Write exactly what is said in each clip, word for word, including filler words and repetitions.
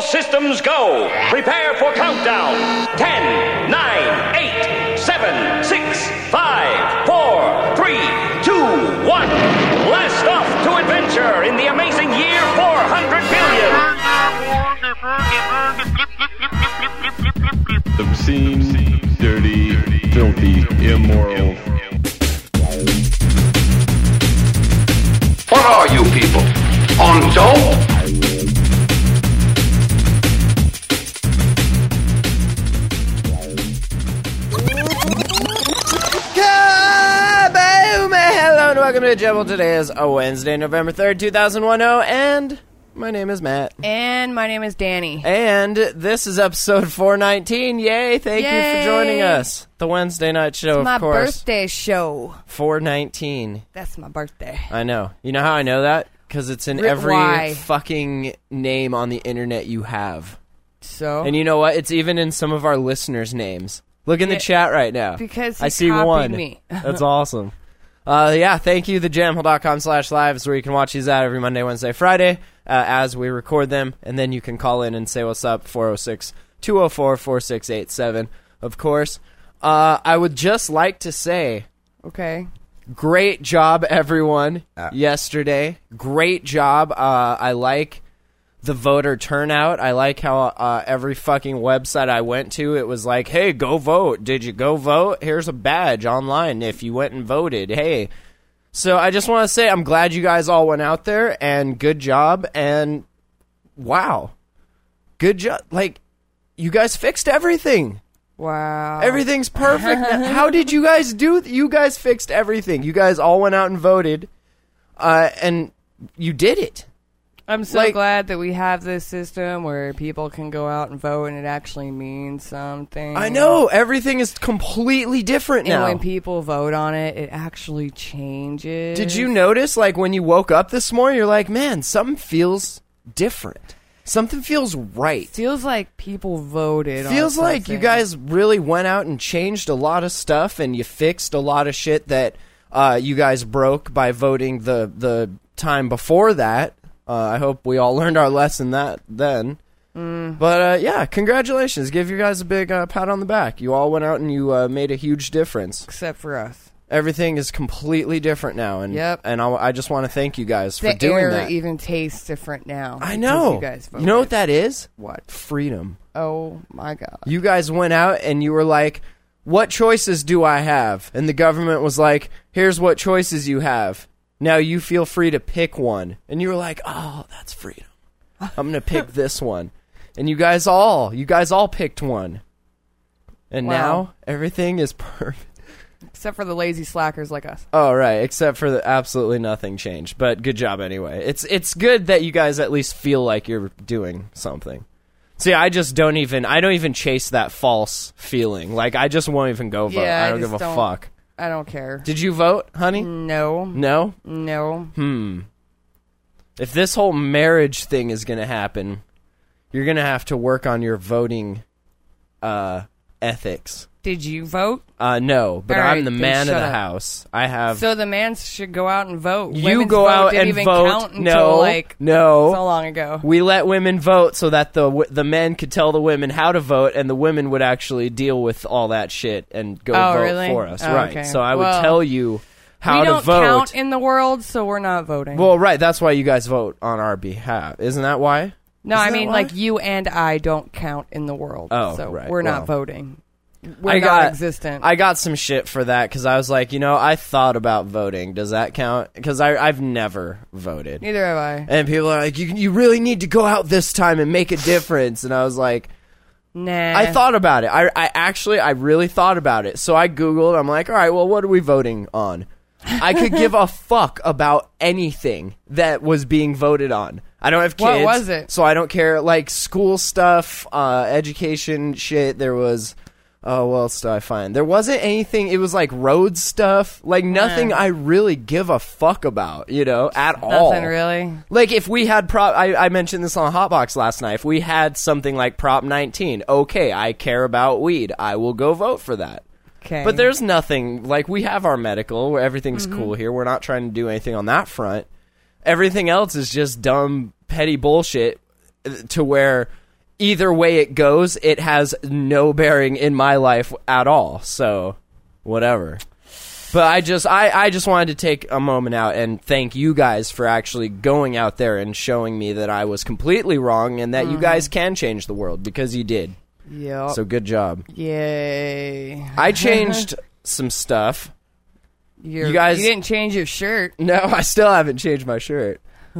systems go. Prepare for countdown. ten, nine, eight, seven, six, five, four, three, two, one. Blast off to adventure in the amazing year four hundred billion. Obscene, dirty, filthy, immoral. What are you people? On dope? Kaboom! Hello and welcome to the Jebble. Today is a Wednesday, November third, two thousand ten, and my name is Matt. And my name is Danny. And this is episode four nineteen. Yay! Thank Yay. you for joining us. The Wednesday night show, It's of my course. birthday show. four nineteen. That's my birthday. I know. You know how I know that? Because it's in R- every why? fucking name on the internet you have. So? And you know what? It's even in some of our listeners' names. Look in Yeah, the chat right now. because I he see copied one. me. That's awesome. Uh, yeah, thank you. thejamhole.com slash live is where you can watch these out every Monday, Wednesday, Friday uh, as we record them. And then you can call in and say what's up, four oh six, two oh four, four six eight seven, of course. Uh, I would just like to say, Okay. great job, everyone, yesterday. Great job. Uh, I like the voter turnout. I like how uh, every fucking website I went to, it was like, hey, go vote. Did you go vote? Here's a badge online if you went and voted. Hey. So I just want to say I'm glad you guys all went out there, and good job, and wow. Good job. Like, you guys fixed everything. Wow. Everything's perfect. How did you guys do? Th- you guys fixed everything. You guys all went out and voted, uh, and you did it. I'm so like- glad that we have this system where people can go out and vote and it actually means something. I know. Everything is completely different And now. when people vote on it, it actually changes. Did you notice, like, when you woke up this morning, you're like, man, something feels different. Something feels right. Feels like people voted on Feels like you something. guys really went out and changed a lot of stuff, and you fixed a lot of shit that uh, you guys broke by voting the, the time before that. Uh, I hope we all learned our lesson that then. Mm. But, uh, yeah, congratulations. Give you guys a big uh, pat on the back. You all went out and you uh, made a huge difference. Except for us. Everything is completely different now, and Yep. and I, I just want to thank you guys for The doing air that. even tastes different now. I because know. You guys voted. You know what that is? What? Freedom. Oh, my God. You guys went out and you were like, what choices do I have? And the government was like, here's what choices you have. Now you feel free to pick one. And you were like, oh, that's freedom. I'm going to pick this one. And you guys all, you guys all picked one. And Wow. now everything is perfect. Except for the lazy slackers like us. Oh, right, except for the absolutely nothing changed. But good job anyway. It's it's good that you guys at least feel like you're doing something. See, I just don't even, I don't even chase that false feeling. Like, I just won't even go vote. Yeah, I I don't just give a don't- fuck. I don't care. Did you vote, honey? No. No? No. Hmm. If this whole marriage thing is going to happen, you're going to have to work on your voting uh, ethics. Did you vote? Uh, no, but All right, I'm the then man of shut the up. house. I have... So the man should go out and vote. You Women's go vote out didn't and even vote. Count until No, like no. so long ago. We let women vote so that the w- the men could tell the women how to vote, and the women would actually deal with all that shit and go Oh, vote really? for us. Oh, right. okay. So I would Well, tell you how we to don't vote. count in the world, so we're not voting. Well, right. That's why you guys vote on our behalf. Isn't that why? no, isn't I that mean why? like you and I don't count in the world. Oh, so right. we're Well, not voting. We're I not got existent. I got some shit for that because I was like, you know, I thought about voting. Does that count? Because I I've never voted. Neither have I. And people are like, you you really need to go out this time and make a difference. And I was like, Nah. I thought about it. I, I actually, I really thought about it. So I Googled. I'm like, all right, well, what are we voting on? I could give a fuck about anything that was being voted on. I don't have kids. What was it? So I don't care. Like school stuff, uh, education shit. There was, oh, what else did I find? There wasn't anything. It was like road stuff. Like nothing I really give a fuck about, you know, at all. Nothing really. Like if we had prop, I, I mentioned this on Hotbox last night. If we had something like Prop nineteen, okay, I care about weed. I will go vote for that. Okay. But there's nothing, like we have our medical where everything's Mm-hmm. cool here. We're not trying to do anything on that front. Everything else is just dumb, petty bullshit to where either way it goes, it has no bearing in my life at all. So, whatever. But I just I, I just wanted to take a moment out and thank you guys for actually going out there and showing me that I was completely wrong and that mm-hmm. you guys can change the world, because you did. Yep. So good job. Yay. I changed some stuff. You're, you guys you didn't change your shirt. No, I still haven't changed my shirt.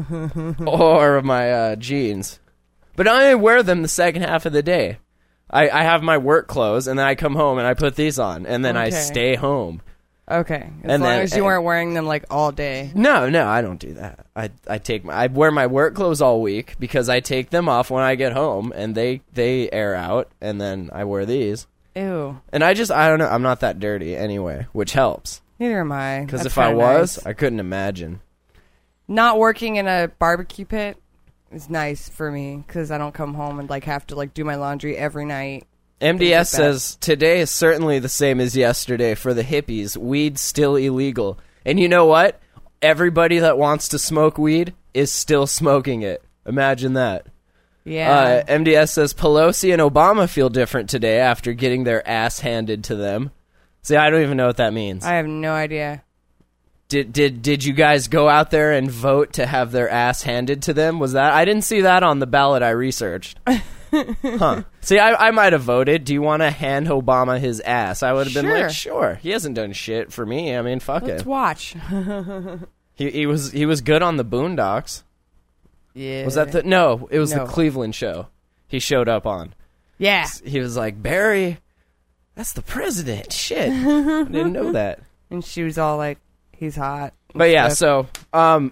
Or my uh, jeans. But I only wear them the second half of the day. I, I have my work clothes, and then I come home and I put these on, and then okay. I stay home. Okay, as and long then, as you weren't wearing them like all day. No, no, I don't do that. I I take my I wear my work clothes all week because I take them off when I get home, and they they air out, and then I wear these. Ew. And I just I don't know. I'm not that dirty anyway, which helps. Neither am I. Because if I was, nice. I couldn't imagine. Not working in a barbecue pit is nice for me because I don't come home and like have to like do my laundry every night. M D S says, today is certainly the same as yesterday for the hippies. Weed's still illegal. And you know what? Everybody that wants to smoke weed is still smoking it. Imagine that. Yeah. Uh, M D S says, Pelosi and Obama feel different today after getting their ass handed to them. See, I don't even know what that means. I have no idea. Did did did you guys go out there and vote to have their ass handed to them? Was that? I didn't see that on the ballot I researched. Huh. See, I, I might have voted. Do you want to hand Obama his ass? I would have been sure. like, sure. He hasn't done shit for me. I mean, fuck Let's it. watch. he he was he was good on the Boondocks. Yeah. Was that the no? It was no. the Cleveland show. He showed up on. Yeah. He was like, Barry, that's the president. Shit, I didn't know that. And she was all like, he's hot. But yeah, so um,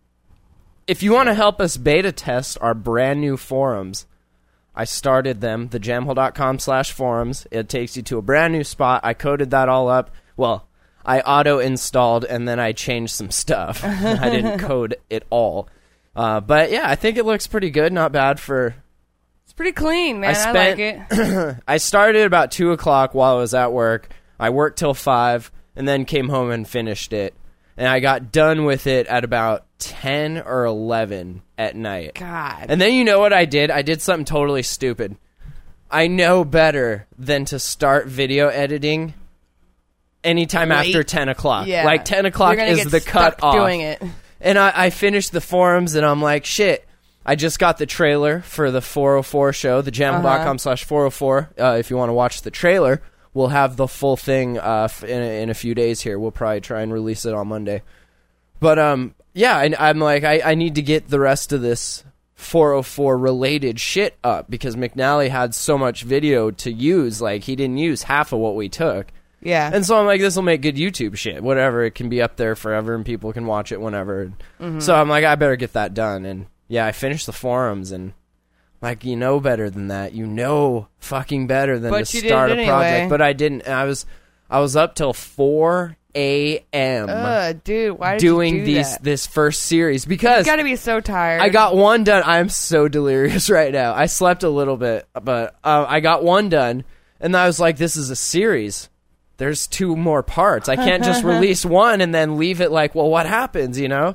if you want to help us beta test our brand new forums, I started them, the jamhole dot com slash forums. It takes you to a brand new spot. I coded that all up. Well, I auto-installed, and then I changed some stuff. I didn't code it all. Uh, but yeah, I think it looks pretty good. Not bad for... It's pretty clean, man. I, spent, I like it. I started about two o'clock while I was at work. I worked till five, and then came home and finished it. And I got done with it at about ten or eleven at night. God. And then you know what I did? I did something totally stupid. I know better than to start video editing anytime Late. after ten o'clock. Yeah. Like ten o'clock is the cut off. Doing it. And I, I finished the forums, and I'm like, shit. I just got the trailer for the four oh four show, the jamhole dot com slash four oh four. Uh, if you want to watch the trailer, we'll have the full thing uh, f- in, a, in a few days here. We'll probably try and release it on Monday. But, um, yeah, I, I'm like, I, I need to get the rest of this four oh four related shit up because McNally had so much video to use. Like, he didn't use half of what we took. Yeah. And so I'm like, this will make good YouTube shit. Whatever. It can be up there forever and people can watch it whenever. Mm-hmm. So I'm like, I better get that done. And, yeah, I finished the forums and... Like, you know better than that. You know fucking better than but to you start did a it project. anyway. But I didn't. I was I was up till four a.m. Ugh, dude, why did doing you do these that? this first series because you gotta be so tired. I got one done. I'm so delirious right now. I slept a little bit, but uh, I got one done, and I was like, this is a series. There's two more parts. I can't just release one and then leave it like, well, what happens, you know?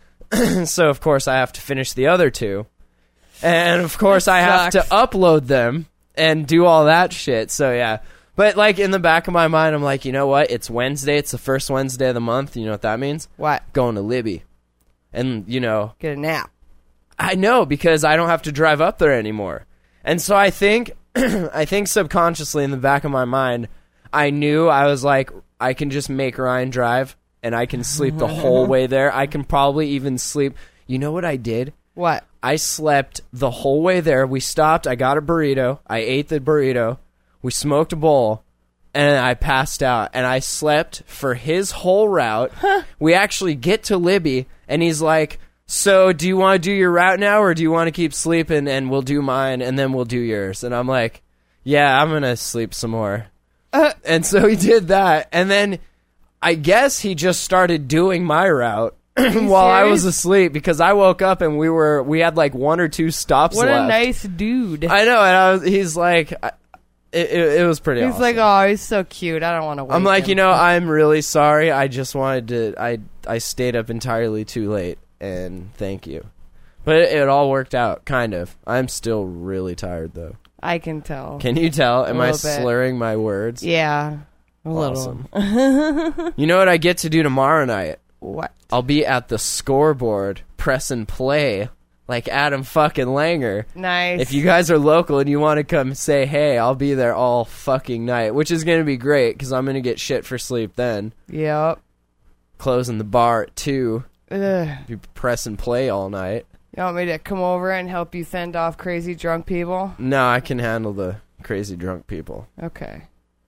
So, of course, I have to finish the other two. And, of course, I have to upload them and do all that shit. So, yeah. But, like, in the back of my mind, I'm like, you know what? It's Wednesday. It's the first Wednesday of the month. You know what that means? What? Going to Libby. And, you know. Get a nap. I know, because I don't have to drive up there anymore. And so I think, I think subconsciously in the back of my mind, I knew I was like, I can just make Ryan drive, and I can sleep the whole way there. I can probably even sleep. You know what I did? What? I slept the whole way there. We stopped. I got a burrito. I ate the burrito. We smoked a bowl. And I passed out. And I slept for his whole route. We actually get to Libby. And he's like, so do you want to do your route now? Or do you want to keep sleeping? And we'll do mine. And then we'll do yours. And I'm like, yeah, I'm going to sleep some more. Uh, and so he did that. And then I guess he just started doing my route. While serious? I was asleep because I woke up and we were we had like one or two stops what left. What a nice dude. I know, and I was, he's like, I, it, it, it was pretty. He's awesome. like, oh, he's so cute. I don't want to. Wake I'm like, him. you know, I'm really sorry. I just wanted to. I I stayed up entirely too late, and thank you. But it, it all worked out, kind of. I'm still really tired, though. I can tell. Can you tell? Am I little bit. slurring my words? Yeah. A Awesome. little. You know what I get to do tomorrow night? What? I'll be at the scoreboard, press and play, like Adam fucking Langer. Nice. If you guys are local and you want to come say hey, I'll be there all fucking night, which is going to be great because I'm going to get shit for sleep then. Yep. Closing the bar at two. Ugh. You press and play all night. You want me to come over and help you fend off crazy drunk people? No, I can handle the crazy drunk people. Okay.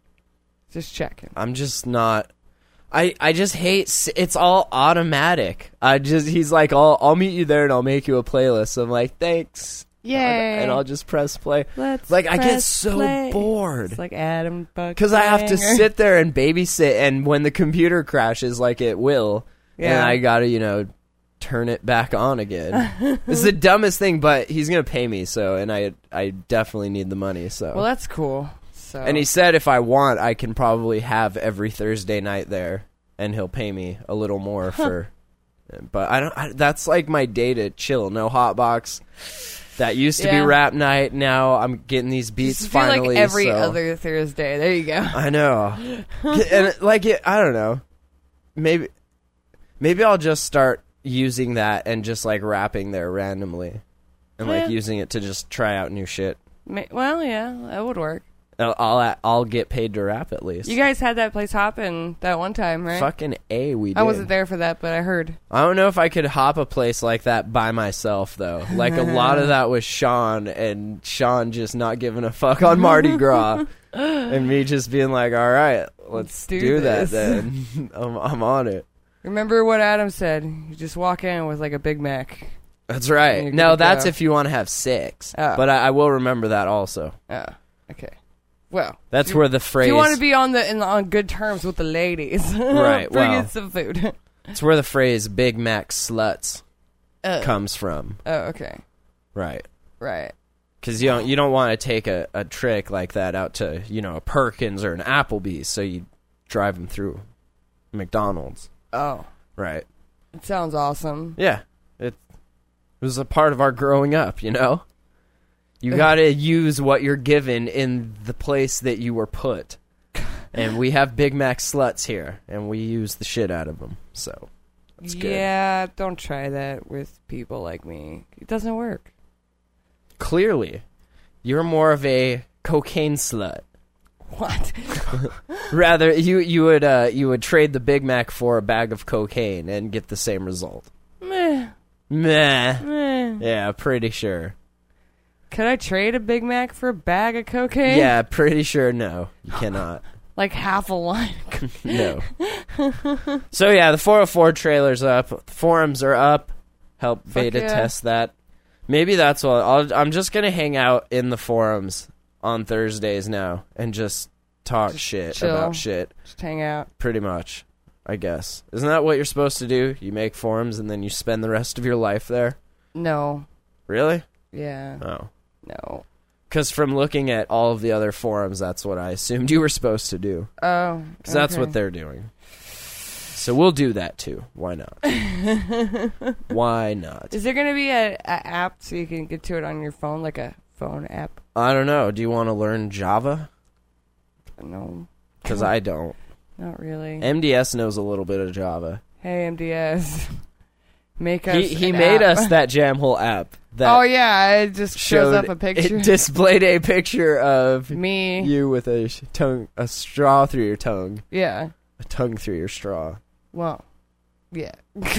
Just checking. I'm just not... I, I just hate... s- It's all automatic. I just... He's like, I'll, I'll meet you there and I'll make you a playlist. I'm like, thanks. Yay. And I'll just press play. Let's like, I get press so play. bored. It's like Adam Buck. Because I have to sit there and babysit, and when the computer crashes, like it will, Yeah. and I gotta, you know, turn it back on again. It's the dumbest thing, but he's gonna pay me, so, and I I definitely need the money, so. Well, that's cool. So. And he said if I want, I can probably have every Thursday night there, and he'll pay me a little more for, but I don't, I, that's like my day to chill, no hotbox. That used to Yeah. be rap night. Now I'm getting these beats Just do finally. like every so. other Thursday. There you go. I know, and like it, I don't know. Maybe, maybe I'll just start using that and just like rapping there randomly, and like Yeah. using it to just try out new shit. Ma- Well, yeah, that would work. I'll I'll, I'll get paid to rap at least. You guys had that place hopping that one time, right? Fucking A, we did. I wasn't there for that, but I heard. I don't know if I could hop a place like that by myself, though. Like, a lot of that was Sean, and Sean just not giving a fuck on Mardi Gras. And me just being like, all right, let's, Let's do do, that this. then. I'm, I'm on it. Remember what Adam said? You just walk in with like a Big Mac. That's You're right. good No, to that's go. if you want to have six. Oh. But I, I will remember that also. Oh, okay. Well, That's if you- where the If phrase... you want to be on the in the, on good terms with the ladies, Right, bring well. in some food. It's where the phrase Big Mac sluts Uh, comes from. oh, okay, Right. right. Because you don't, you don't want to take a, a trick like that out to, you know, a Perkins or an Applebee's, so you drive them through McDonald's. Oh, Right. it sounds awesome. Yeah. It, it was a part of our growing up, you know? You gotta use what you're given in the place that you were put. And we have Big Mac sluts here, and we use the shit out of them, so that's good. Yeah, don't try that with people like me. It doesn't work. Clearly, you're more of a cocaine slut. What? Rather, you you would uh, you would trade the Big Mac for a bag of cocaine and get the same result. Meh. Meh. Meh. Yeah, pretty sure. Could I trade a Big Mac for a bag of cocaine? Yeah, pretty sure. No, you cannot. Like half a line. No. So yeah, the four oh four trailer's up. The forums are up. Help beta yeah. test that. Maybe that's what I'll, I'm just gonna hang out in the forums on Thursdays now and just talk Just shit chill. about shit. Just hang out. Pretty much, I guess. Isn't that what you're supposed to do? You make forums and then you spend the rest of your life there. No. Really? Yeah. Oh. No. Because from looking at all of the other forums, that's what I assumed you were supposed to do. Oh. Because that's okay. what they're doing. So we'll do that too. Why not? Why not? Is there going to be a, a app so you can get to it on your phone, like a phone app? I don't know. Do you want to learn Java? No. Because I don't. Not really. M D S knows a little bit of Java. Hey, M D S. Make us He he an made app. us that Jamhole app. That Oh, yeah. It just shows showed up a picture. It displayed a picture of Me. you with a sh- tongue, a straw through your tongue, Yeah. a tongue through your straw. Well, yeah.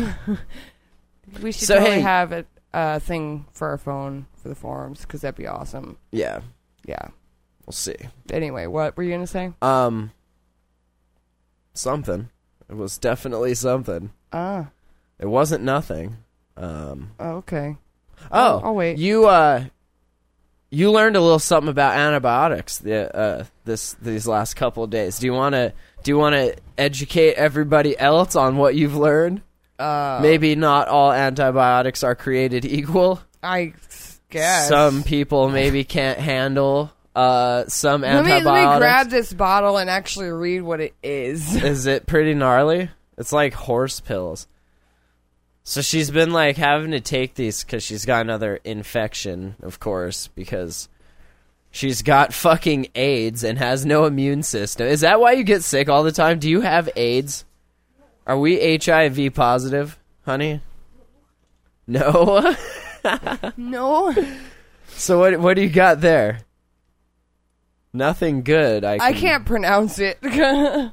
We should So, totally hey- have a uh, thing for our phone for the forums, because that'd be awesome. Yeah, Yeah. we'll see. Anyway, what were you going to say? Um, something. It was definitely something. Ah. It wasn't nothing. Um. Oh, okay. Oh, I'll wait. You uh, you learned a little something about antibiotics the uh this these last couple of days. Do you want to do you want to educate everybody else on what you've learned? Uh, Maybe not all antibiotics are created equal. I guess. Some people maybe can't handle uh some Let me, antibiotics. let me grab this bottle and actually read what it is. Is it pretty gnarly? It's like horse pills. So she's been like having to take these because she's got another infection, of course, because she's got fucking AIDS and has no immune system. Is that why you get sick all the time? Do you have AIDS? Are we H I V positive, honey? No? No. So what what do you got there? Nothing good. I, can, I can't pronounce it. uh,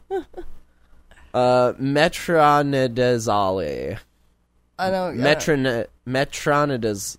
metronidazole. I don't. Metron metronidaz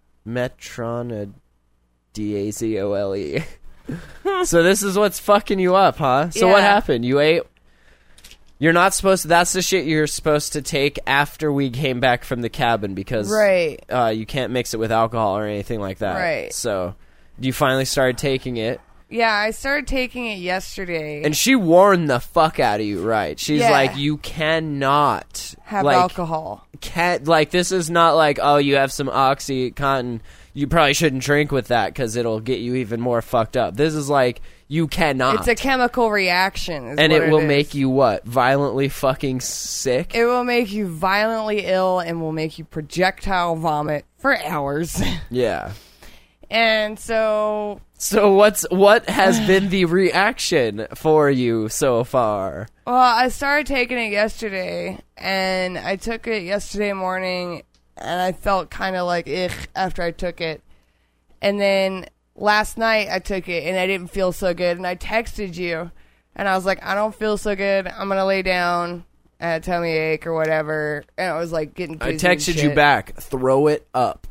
metronidazole. So this is what's fucking you up, huh? So Yeah. what happened? You ate. You're not supposed to. That's the shit you're supposed to take after we came back from the cabin because Right. uh, you can't mix it with alcohol or anything like that. Right. So you finally started taking it. Yeah, I started taking it yesterday. And she warned the fuck out of you, right? She's Yeah. like, you cannot have like, alcohol. Can't like this is not like, oh, you have some OxyContin. You probably shouldn't drink with that because it'll get you even more fucked up. This is like you cannot. It's a chemical reaction, is and what it will is. make you what? Violently fucking sick. It will make you violently ill and will make you projectile vomit for hours. Yeah. And so, So what's what has been the reaction for you so far? well, I started taking it yesterday, and I took it yesterday morning, and I felt kind of like ugh after I took it. And then last night I took it, and I didn't feel so good, and I texted you, and I was like, I don't feel so good. I'm gonna lay down. I had a tummy ache or whatever, and I was like getting. I queasy and texted you shit. back. Throw it up.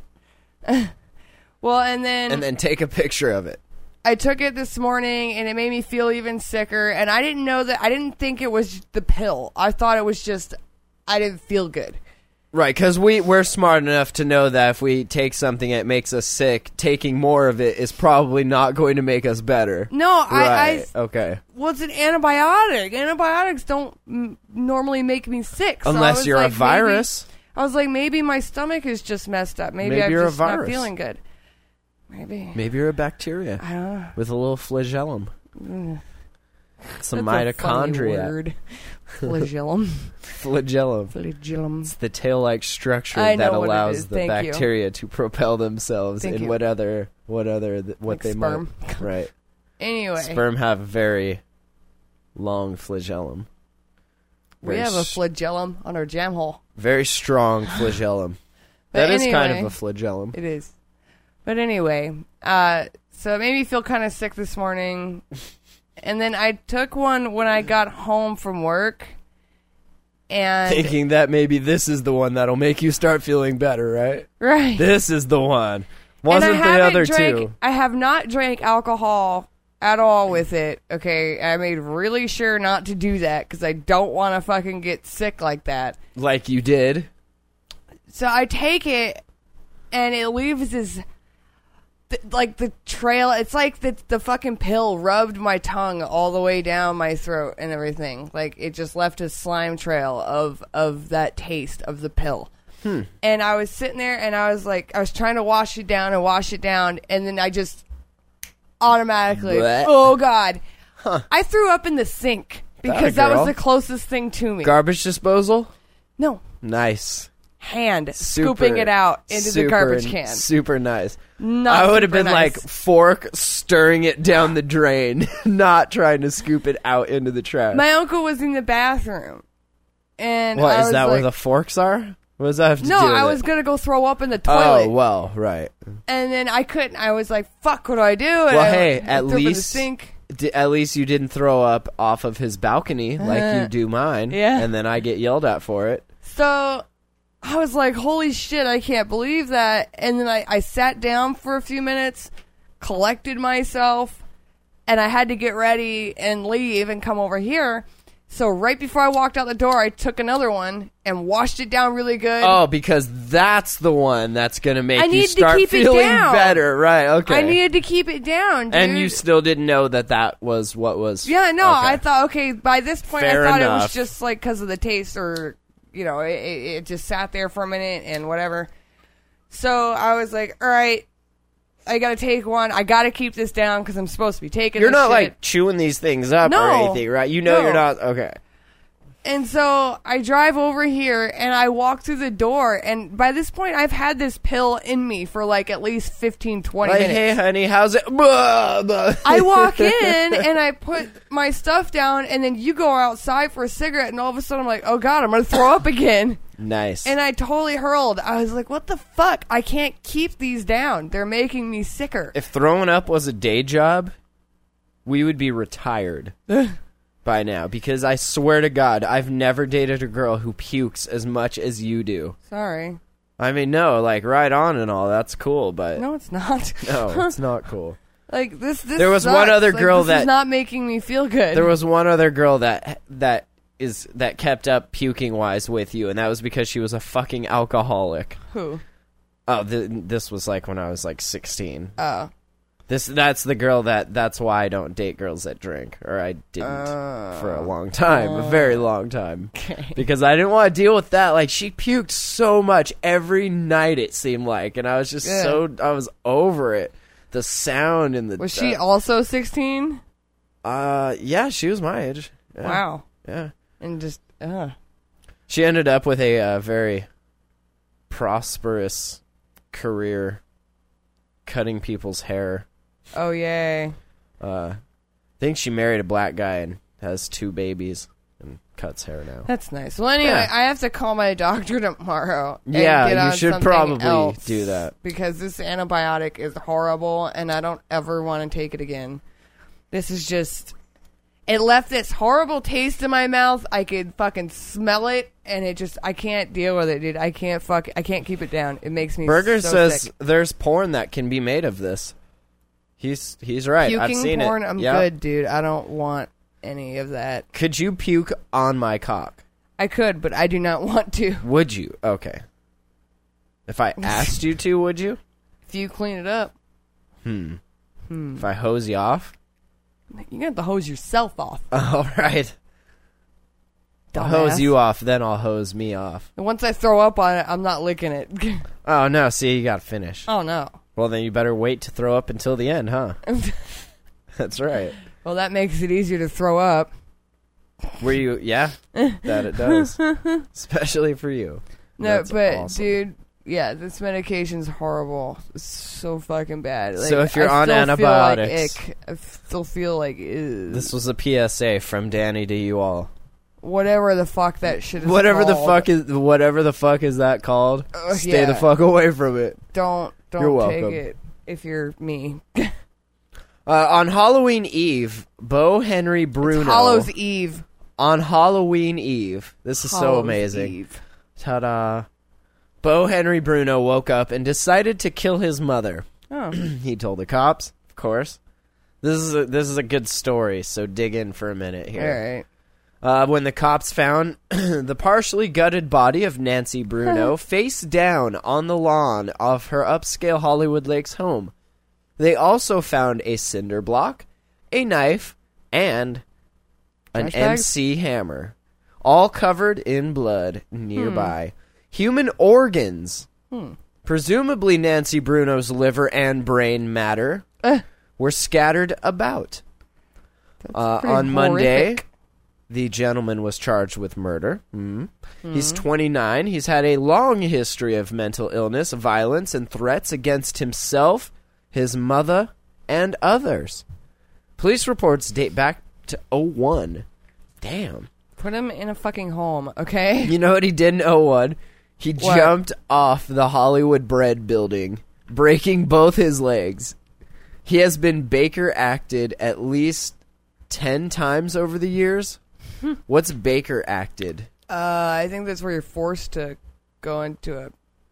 Well, and then And then take a picture of it. I took it this morning, and it made me feel even sicker. And I didn't know that. I didn't think it was the pill. I thought it was just I didn't feel good. Right, because we, we're smart enough to know that if we take something that makes us sick, taking more of it is probably not going to make us better. No, I, Right, I okay. well, it's an antibiotic. Antibiotics don't m- normally make me sick. So I Unless was you're a like, virus. Maybe, I was like, maybe my stomach is just messed up. Maybe, Maybe I'm you're a just not virus. feeling good. Maybe. Maybe you're a bacteria I don't know. with a little flagellum. Some That's a funny mitochondria. word. Flagellum. Flagellum. Flagellum. It's the tail-like structure I that know what it allows is. the Thank you. bacteria to propel themselves Thank in you. what other what other th- what Like they sperm. might. Right. Anyway. Sperm have a very long flagellum. We Very have a s- flagellum on our jam hole. very strong flagellum. But That is kind of anyway, a flagellum. It is. But anyway, uh, so it made me feel kind of sick this morning. And then I took one when I got home from work. And Thinking that maybe this is the one that'll make you start feeling better, right? right. This is the one. And Wasn't I the haven't other drank, two? I have not drank alcohol at all with it. Okay, I made really sure not to do that because I don't want to fucking get sick like that. Like you did. So I take it, and it leaves this, th- like the trail. It's like the the fucking pill rubbed my tongue all the way down my throat and everything. Like it just left a slime trail of of that taste of the pill. Hmm. And I was sitting there, and I was like, I was trying to wash it down and wash it down, and then I just automatically, Blech. oh god, I threw up in the sink because that girl. was the closest thing to me. Garbage disposal? no. Nice. Hand Super, scooping it out into super the garbage n- can. Super nice. Not I would have super been nice. like fork stirring it down the drain, not trying to scoop it out into the trash. My uncle was in the bathroom, and what I is was that? like, where the forks are? What does that have to no, do with I it? was gonna go throw up in the toilet, Oh well, right. and then I couldn't. I was like, "Fuck, what do I do?" And Well, I hey, threw at up in the least sink. D- at least you didn't throw up off of his balcony like you do mine. Yeah. And then I get yelled at for it. So I was like, "Holy shit, I can't believe that!" And then I, I sat down for a few minutes, collected myself, and I had to get ready and leave and come over here. So right before I walked out the door, I took another one and washed it down really good. Oh, because that's the one that's going to make I you need to start keep it feeling down. better. Right, okay. I needed to keep it down, dude. and you still didn't know that that was what was... Yeah, no, Okay. I thought, okay, by this point, Fair I thought it enough. was just like because of the taste or, you know, it, it, it just sat there for a minute and whatever. So I was like, all right, I got to take one. I got to keep this down because I'm supposed to be taking You're this not shit. like chewing these things up or No. anything, right? You know No. you're not... Okay. And so I drive over here and I walk through the door, and by this point I've had this pill in me for like at least fifteen, twenty Like, minutes. hey, honey, how's it? Blah, blah. I walk in and I put my stuff down, and then you go outside for a cigarette, and all of a sudden I'm like, oh God, I'm going to throw up again. Nice. And I totally hurled. I was like, what the fuck? I can't keep these down. They're making me sicker. If throwing up was a day job, we would be retired by now, because I swear to God, I've never dated a girl who pukes as much as you do. Sorry. I mean, no, like, right on and all, that's cool, but... No, it's not. No, it's not cool. Like, this, this There was sucks. one other Like, girl this that- is not making me feel good. There was one other girl that that is that kept up puking-wise with you, and that was because she was a fucking alcoholic. Who? Oh, th- this was, like, when I was, like, sixteen. Oh. This That's the girl that... That's why I don't date girls that drink. Or I didn't Uh, for a long time. A very long time. Okay. Because I didn't want to deal with that. Like, she puked so much every night, it seemed like. And I was just Yeah. so... I was over it. The sound and the... Was she uh, also sixteen? Uh, yeah, she was my age. Yeah. Wow. Yeah. And just, uh. She ended up with a uh, very prosperous career cutting people's hair. Oh, yay. Uh, I think she married a black guy and has two babies and cuts hair now. That's nice. Well, anyway, Yeah. I have to call my doctor tomorrow. And Yeah, get you on should something probably else, do that. because this antibiotic is horrible, and I don't ever want to take it again. This is just... It left this horrible taste in my mouth. I could fucking smell it, and it just... I can't deal with it, dude. I can't fuck... I can't keep it down. It makes me Burger so says sick. there's porn that can be made of this. He's he's right. I've Puking seen porn, it. I'm Yeah. good, dude. I don't want any of that. Could you puke on my cock? I could, but I do not want to. Would you? Okay. If I asked you to, would you? If you clean it up, If I hose you off? you got to hose yourself off. All right. I'll Dumbass. hose you off, then I'll hose me off. And once I throw up on it, I'm not licking it. Oh, no. See, you got to finish. Oh, no. Well, then you better wait to throw up until the end, huh? That's right. Well, that makes it easier to throw up. Were you? Yeah, that it does. Especially for you. No, That's but, awesome. dude, yeah, this medication's horrible. It's so fucking bad. Like, So if you're I on still antibiotics- feel like ick. I still feel like, ew. This was a P S A from Danny to you all. Whatever the fuck that shit is Whatever the called. fuck is whatever the fuck is that called? Uh, Stay the yeah. fuck away from it. Don't, don't You're take welcome. it if you're me. Uh, on Halloween Eve, Bo Henry Bruno. Hallows Eve. On Halloween Eve, this is so Hallows amazing. Eve. Ta-da! Bo Henry Bruno woke up and decided to kill his mother. Oh. He told the cops, of course. This is a, this is a good story, so dig in for a minute here. All right. Uh, when the cops found the partially gutted body of Nancy Bruno face down on the lawn of her upscale Hollywood Lakes home, they also found a cinder block, a knife, and an Trash bags? M C hammer, all covered in blood nearby. Human organs, presumably Nancy Bruno's liver and brain matter, Uh. were scattered about. Uh, pretty on Monday, horrific. the gentleman was charged with murder. Mm. He's twenty-nine. He's had a long history of mental illness, violence, and threats against himself, his mother, and others. Police reports date back to oh one. Damn. Put him in a fucking home, okay? You know what he did in oh one? He What? jumped off the Hollywood Bread building, breaking both his legs. He has been Baker acted at least ten times over the years. What's Baker acted? Uh, I think that's where you're forced to go into a...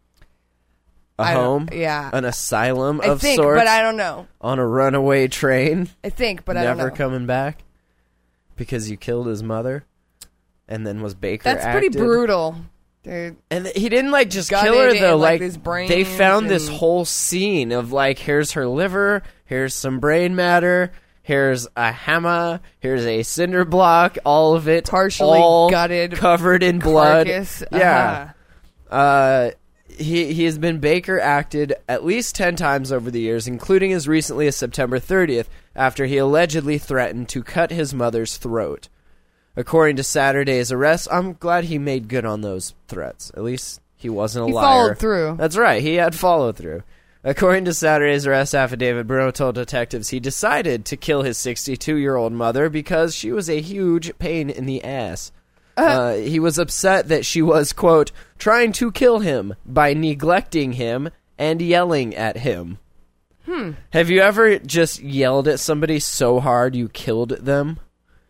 A I don't- home? yeah. An asylum I of think, sorts? but I don't know. On a runaway train? I think, but I don't Never know. coming back? Because you killed his mother? And then was Baker That's acted? pretty brutal, dude. And th- he didn't like just Gutted kill her it though. and, like, Like, his brains they found this and- whole scene of like, here's her liver, here's some brain matter, here's a hammer, here's a cinder block, all of it Partially all gutted covered in blood. Carcass. Yeah. Uh-huh. Uh, he he has been Baker acted at least ten times over the years, including as recently as September thirtieth, after he allegedly threatened to cut his mother's throat. According to Saturday's arrest, I'm glad he made good on those threats. At least he wasn't a He liar. followed through. That's right. He had follow through. According to Saturday's arrest affidavit, Bruno told detectives he decided to kill his sixty-two-year-old mother because she was a huge pain in the ass. Uh, he was upset that she was, quote, trying to kill him by neglecting him and yelling at him. Hmm. Have you ever just yelled at somebody so hard you killed them?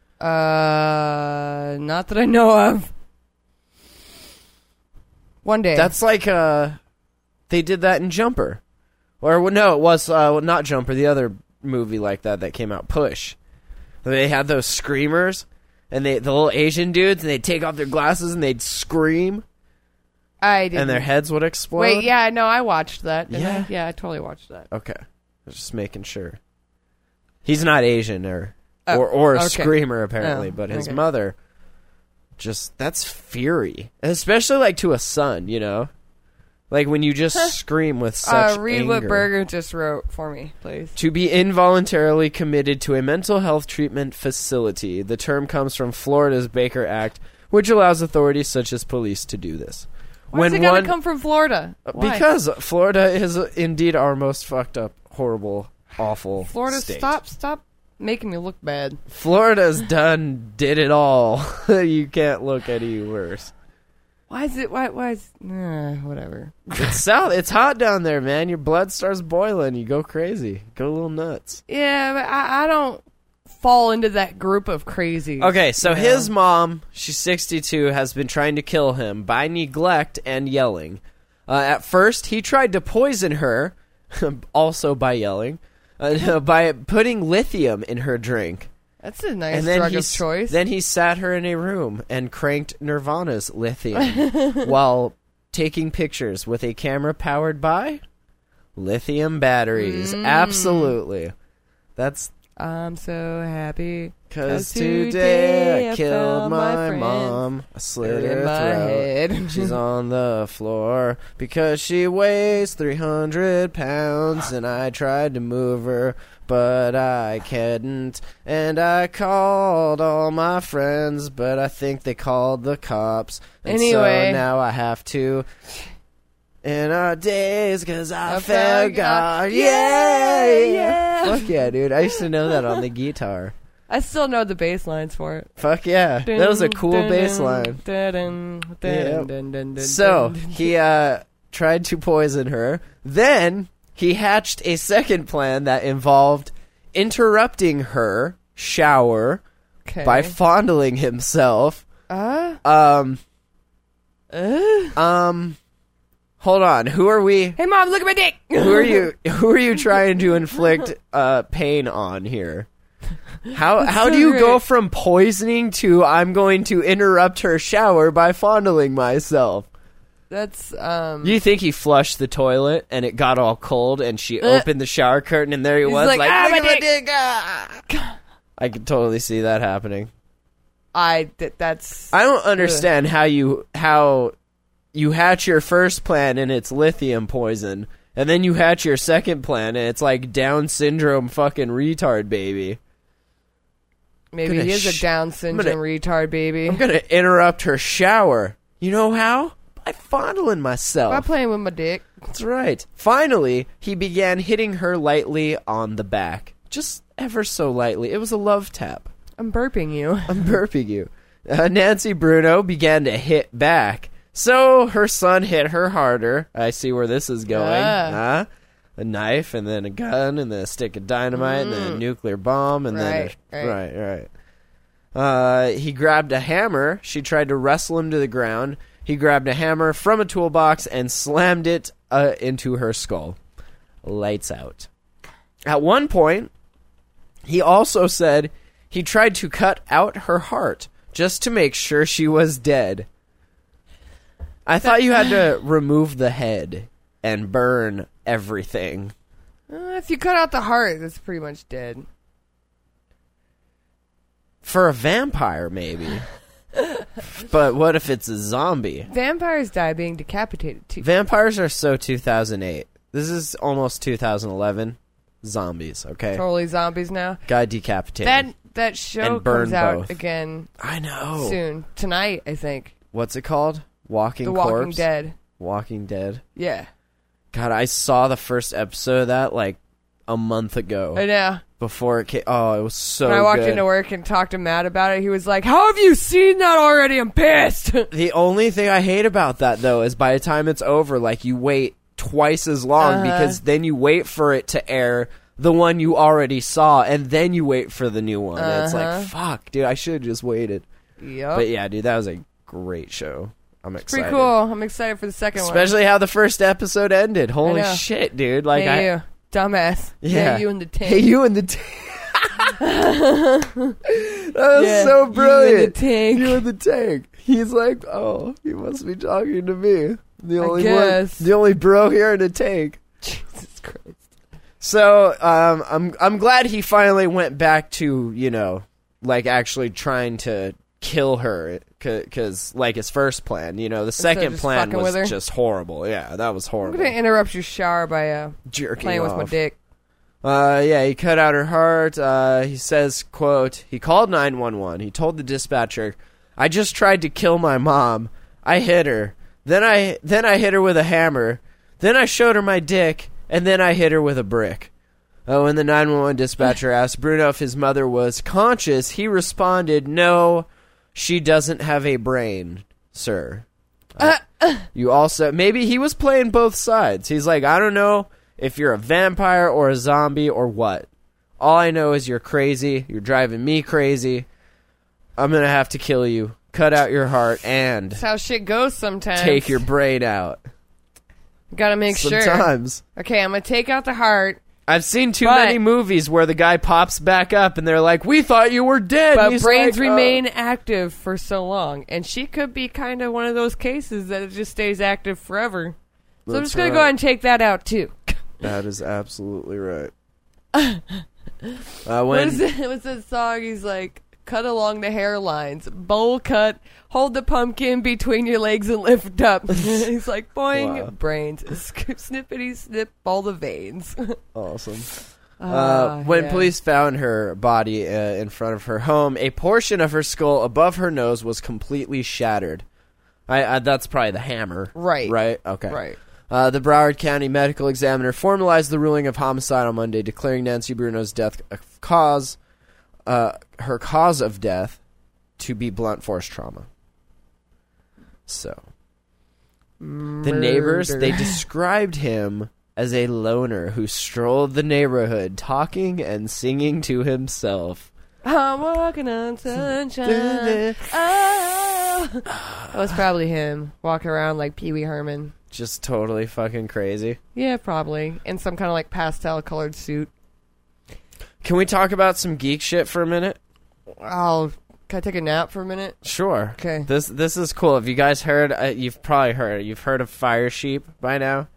Uh, not that I know of. One day. That's like, uh, they did that in Jumper. Or, well, no, it was uh, not Jumper, the other movie like that that came out, Push. They had those screamers, and they the little Asian dudes, and they'd take off their glasses and they'd scream, I didn't. and their heads would explode. Wait, yeah, no, I watched that. didn't Yeah? I? Yeah, I totally watched that. Okay. I was just making sure. He's not Asian or Oh, or, or a okay. screamer, apparently, Oh, but his okay. mother, just, that's fury. Especially, like, to a son, you know? Like, when you just scream with such Uh, read anger. what Berger just wrote for me, please. To be involuntarily committed to a mental health treatment facility. The term comes from Florida's Baker Act, which allows authorities such as police to do this. Why is it gotta come from Florida? Why? Because Florida is uh, indeed our most fucked up, horrible, awful Florida, state. stop, stop making me look bad. Florida's done, did it all. You can't look any worse. Why is it? Why? Why is? Uh, whatever. It's south. It's hot down there, man. Your blood starts boiling. You go crazy. Go a little nuts. Yeah, but I, I don't fall into that group of crazy. Okay, so you know? his mom, she's sixty-two, has been trying to kill him by neglect and yelling. Uh, at first, he tried to poison her, also by yelling, uh, by putting lithium in her drink. That's a nice And then drug he of choice. Then he sat her in a room and cranked Nirvana's Lithium while taking pictures with a camera powered by lithium batteries. Mm. Absolutely. That's I'm so happy. because today I killed found my, friend mom. I slit in her my throat. head. She's on the floor because she weighs three hundred pounds, and I tried to move her, but I couldn't. And I called all my friends, but I think they called the cops. And Anyway. so now I have to in our days because I, I felt found God. God. Yeah, Yeah, yeah. yeah. Fuck yeah, dude. I used to know that on the guitar. I still know the bass lines for it. Fuck yeah. That was a cool Dun, bass dun, line. dun, dun, dun, Yep. dun, dun, dun, So, dun. he uh, tried to poison her. Then, he hatched a second plan that involved interrupting her shower Okay. by fondling himself. Uh, Um, uh. um, hold on. Who are we? Hey, Mom, look at my dick. Who are you? Who are you trying to inflict uh, pain on here? How how so do you great. go from poisoning to I'm going to interrupt her shower by fondling myself? That's um. You think he flushed the toilet and it got all cold and she Uh, opened the shower curtain and there he he's was like, like, "Ah, "Look my at my dick." dick, ah." I could totally see that happening. I th- that's. I don't understand how you how you hatch your first plan and it's lithium poison, and then you hatch your second plan and it's like Down syndrome fucking retard baby. Maybe gonna he is sh- a Down syndrome gonna- retard baby. I'm gonna interrupt her shower. You know how? By fondling myself. By playing with my dick. That's right. Finally, he began hitting her lightly on the back. Just ever so lightly. It was a love tap. I'm burping you. I'm burping you. Uh, Nancy Bruno began to hit back. So her son hit her harder. I see where this is going. Ah. Huh? A knife, and then a gun, and then a stick of dynamite, and then a nuclear bomb, and Right, then a, right. right, right. Uh, he grabbed a hammer. She tried to wrestle him to the ground. He grabbed a hammer from a toolbox and slammed it uh, into her skull. Lights out. At one point, he also said he tried to cut out her heart just to make sure she was dead. I thought you had to remove the head and burn everything. Uh, if you cut out the heart, that's pretty much dead. For a vampire, maybe. But what if it's a zombie? Vampires die being decapitated too. Vampires are so two thousand eight. This is almost two thousand eleven. Zombies, okay? Totally zombies now. Guy decapitated. That that show and burn comes out both. again I know. soon. Tonight, I think. What's it called? Walking The Corpse? Walking Dead. Walking Dead. Yeah. God, I saw the first episode of that like a month ago. I know. Before it came. Oh, it was so When I walked good. into work and talked to Matt about it, he was like, "How have you seen that already? I'm pissed." The only thing I hate about that, though, is by the time it's over, like, you wait twice as long Uh-huh. because then you wait for it to air the one you already saw, and then you wait for the new one. And it's Uh-huh. like, fuck, dude, I should have just waited. Yep. But yeah, dude, that was a great show. I'm excited. Pretty cool. I'm excited for the second one. Especially how the first episode ended. Holy know. shit, dude. Like, hey, I, you. Dumbass. Yeah. you and the tank. Hey, you in the tank. That was Yeah, so you brilliant. in the tank. You in the tank. He's like, oh, he must be talking to me. The only guess. one, the only bro here in the tank. Jesus Christ. So, um, I'm I'm glad he finally went back to, you know, like actually trying to kill her, because like his first plan, you know, the Instead of second just plan fucking with her? was just horrible. Yeah, that was I'm horrible. going to interrupt your shower by uh, Jerking playing with my off. dick. Uh, yeah, he cut out her heart. Uh, he says, quote, he called nine one one. He told the dispatcher, I just tried to kill my mom. I hit her. Then I, then I hit her with a hammer. Then I showed her my dick. And then I hit her with a brick. Oh, when the nine one one dispatcher asked Bruno if his mother was conscious, he responded, no, she doesn't have a brain, sir. Uh, you also, maybe he was playing both sides. He's like, I don't know if you're a vampire or a zombie or what. All I know is you're crazy. You're driving me crazy. I'm going to have to kill you, cut out your heart, and That's how shit goes sometimes. take your brain out. Gotta make sure. Sometimes. Okay, I'm gonna take out the heart, I've seen too But- many movies where the guy pops back up and they're like, we thought you were dead. And but he's brains like, "Oh." remain active for so long. And she could be kind of one of those cases that it just stays active forever. So I'm That's just gonna right. go ahead and take that out too. That is absolutely right. Uh, What when is it? What's that song? He's like, cut along the hairlines, bowl cut, hold the pumpkin between your legs and lift up. He's like, boing, Wow. brains, snippity snip, all the veins. awesome. Uh, Ah, when yeah. police found her body uh, in front of her home, a portion of her skull above her nose was completely shattered. I, I that's probably the hammer. Right. Right. Okay. Right. Uh, the Broward County Medical Examiner formalized the ruling of homicide on Monday, declaring Nancy Bruno's death a cause, uh, her cause of death, to be blunt force trauma. So, the neighbors, they described him as a loner who strolled the neighborhood, talking and singing to himself. I'm walking on sunshine. Oh. That was probably him walking around like Pee Wee Herman. Just totally fucking crazy. Yeah, probably in some kind of like pastel colored suit. Can we talk about some geek shit for a minute? Oh, can I take a nap for a minute? Sure. Okay. This this is cool. Have you guys heard? Uh, you've probably heard. You've heard of Fire Sheep by now.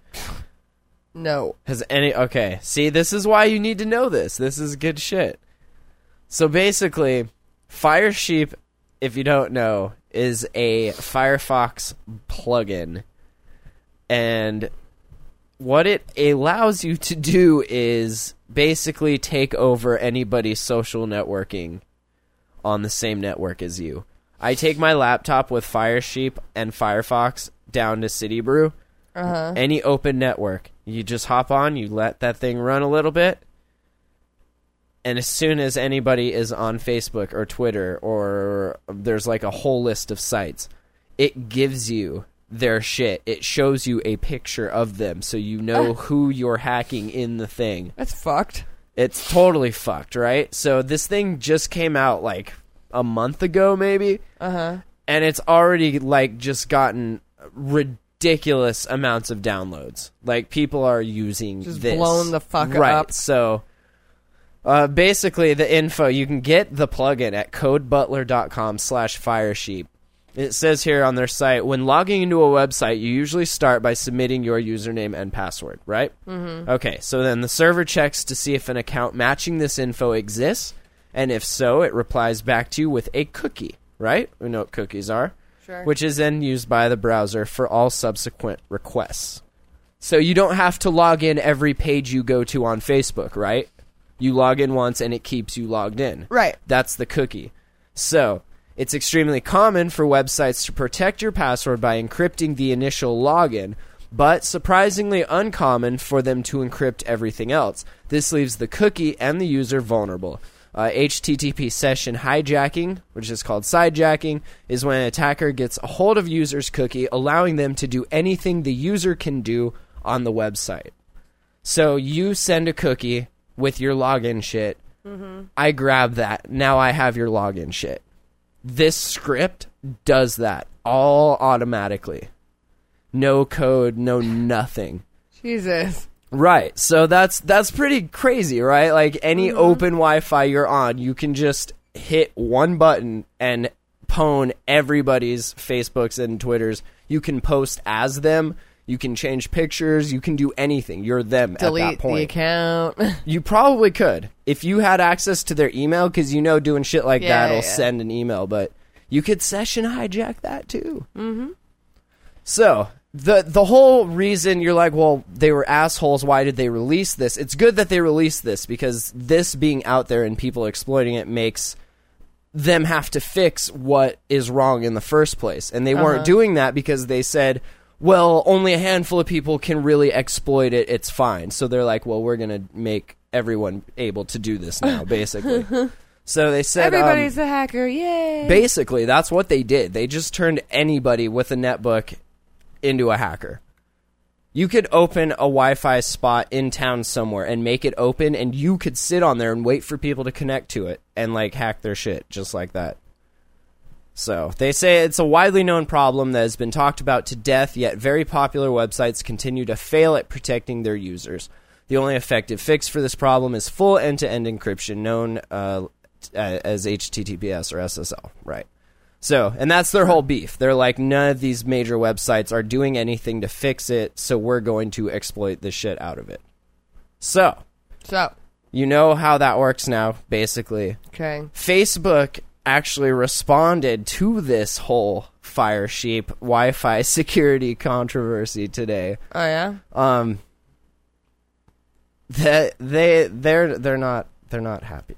No. Has any? Okay. See, this is why you need to know this. This is good shit. So basically, Fire Sheep, if you don't know, is a Firefox plugin, and what it allows you to do is basically take over anybody's social networking on the same network as you. I take my laptop with Fire Sheep and Firefox down to City Brew. Uh-huh. Any open network. You just hop on, you let that thing run a little bit, and as soon as anybody is on Facebook or Twitter or there's like a whole list of sites, it gives you their shit. It shows you a picture of them so you know who you're hacking in the thing. That's fucked. It's totally fucked, right? So this thing just came out like a month ago maybe, Uh-huh. and it's already like just gotten ridiculous amounts of downloads. Like people are using Just this. blown the fuck right. up. So uh, basically the info, you can get the plugin at codebutler.com slash firesheep. It says here on their site, when logging into a website, you usually start by submitting your username and password, right? Mm-hmm. Okay, so then the server checks to see if an account matching this info exists, and if so, it replies back to you with a cookie, right? We know what cookies are. Sure. Which is then used by the browser for all subsequent requests. So you don't have to log in every page you go to on Facebook, right? You log in once and it keeps you logged in. Right. That's the cookie. So it's extremely common for websites to protect your password by encrypting the initial login, but surprisingly uncommon for them to encrypt everything else. This leaves the cookie and the user vulnerable. Uh, H T T P session hijacking, which is called sidejacking, is when an attacker gets a hold of user's cookie, allowing them to do anything the user can do on the website. So you send a cookie with your login shit. Mm-hmm. I grab that. Now I have your login shit. This script does that all automatically. No code, no nothing. Jesus. Right. So that's that's pretty crazy, right? Like any Mm-hmm. open Wi-Fi you're on, you can just hit one button and pwn everybody's Facebooks and Twitters. You can post as them. You can change pictures. You can do anything. You're them Delete at that point. the account. You probably could if you had access to their email, because you know doing shit like Yeah, that will yeah. send an email. But you could session hijack that too. Mm-hmm. So the the whole reason you're like, well, they were assholes. Why did they release this? It's good that they released this, because this being out there and people exploiting it makes them have to fix what is wrong in the first place. And they Uh-huh. weren't doing that because they said, well, only a handful of people can really exploit it. It's fine. So they're like, well, we're going to make everyone able to do this now, basically. So they said... Everybody's um, a hacker. Yay. basically, that's what they did. They just turned anybody with a netbook into a hacker. You could open a Wi-Fi spot in town somewhere and make it open, and you could sit on there and wait for people to connect to it and, like, hack their shit just like that. So, they say it's a widely known problem that has been talked about to death, yet very popular websites continue to fail at protecting their users. The only effective fix for this problem is full end-to-end encryption, known uh, as H T T P S or S S L, right? So, and that's their whole beef. They're like, none of these major websites are doing anything to fix it, so we're going to exploit the shit out of it. So, So, you know how that works now, basically. okay. Facebook actually responded to this whole Firesheep Wi-Fi security controversy today. Oh, yeah? Um, that they they're they're not they're not happy.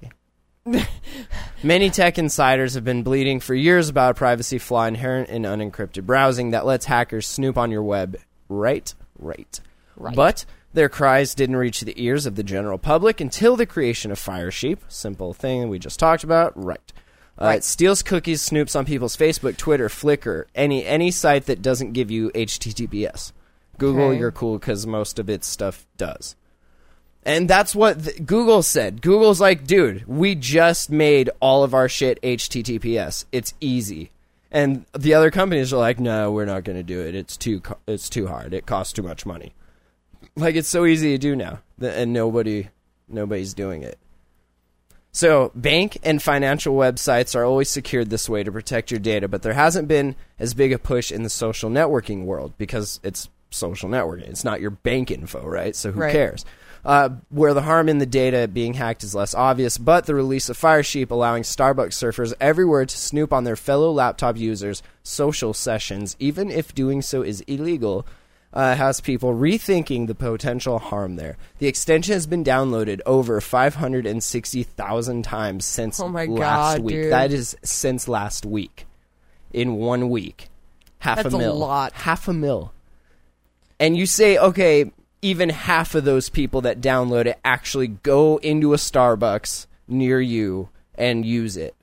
Many tech insiders have been bleeding for years about a privacy flaw inherent in unencrypted browsing that lets hackers snoop on your web. Right, right, Right. But their cries didn't reach the ears of the general public until the creation of Firesheep. Simple thing we just talked about. Right. Uh, Right. It steals cookies, snoops on people's Facebook, Twitter, Flickr, any any site that doesn't give you H T T P S. Google, Okay. you're cool because most of its stuff does. And that's what th- Google said. Google's like, dude, we just made all of our shit H T T P S. It's easy. And the other companies are like, no, we're not going to do it. It's too co- it's too hard. It costs too much money. Like, it's so easy to do now, th- and nobody nobody's doing it. So, bank and financial websites are always secured this way to protect your data, but there hasn't been as big a push in the social networking world because it's social networking. It's not your bank info, right? So who Right. cares? Uh, where the harm in the data being hacked is less obvious, but the release of Firesheep allowing Starbucks surfers everywhere to snoop on their fellow laptop users' social sessions, even if doing so is illegal, uh, has people rethinking the potential harm there. The extension has been downloaded over five hundred sixty thousand times since Oh my last God, week. dude. That is since last week. In one week. Half That's a a mil. lot. Half a mil. And you say, okay, even half of those people that download it actually go into a Starbucks near you and use it.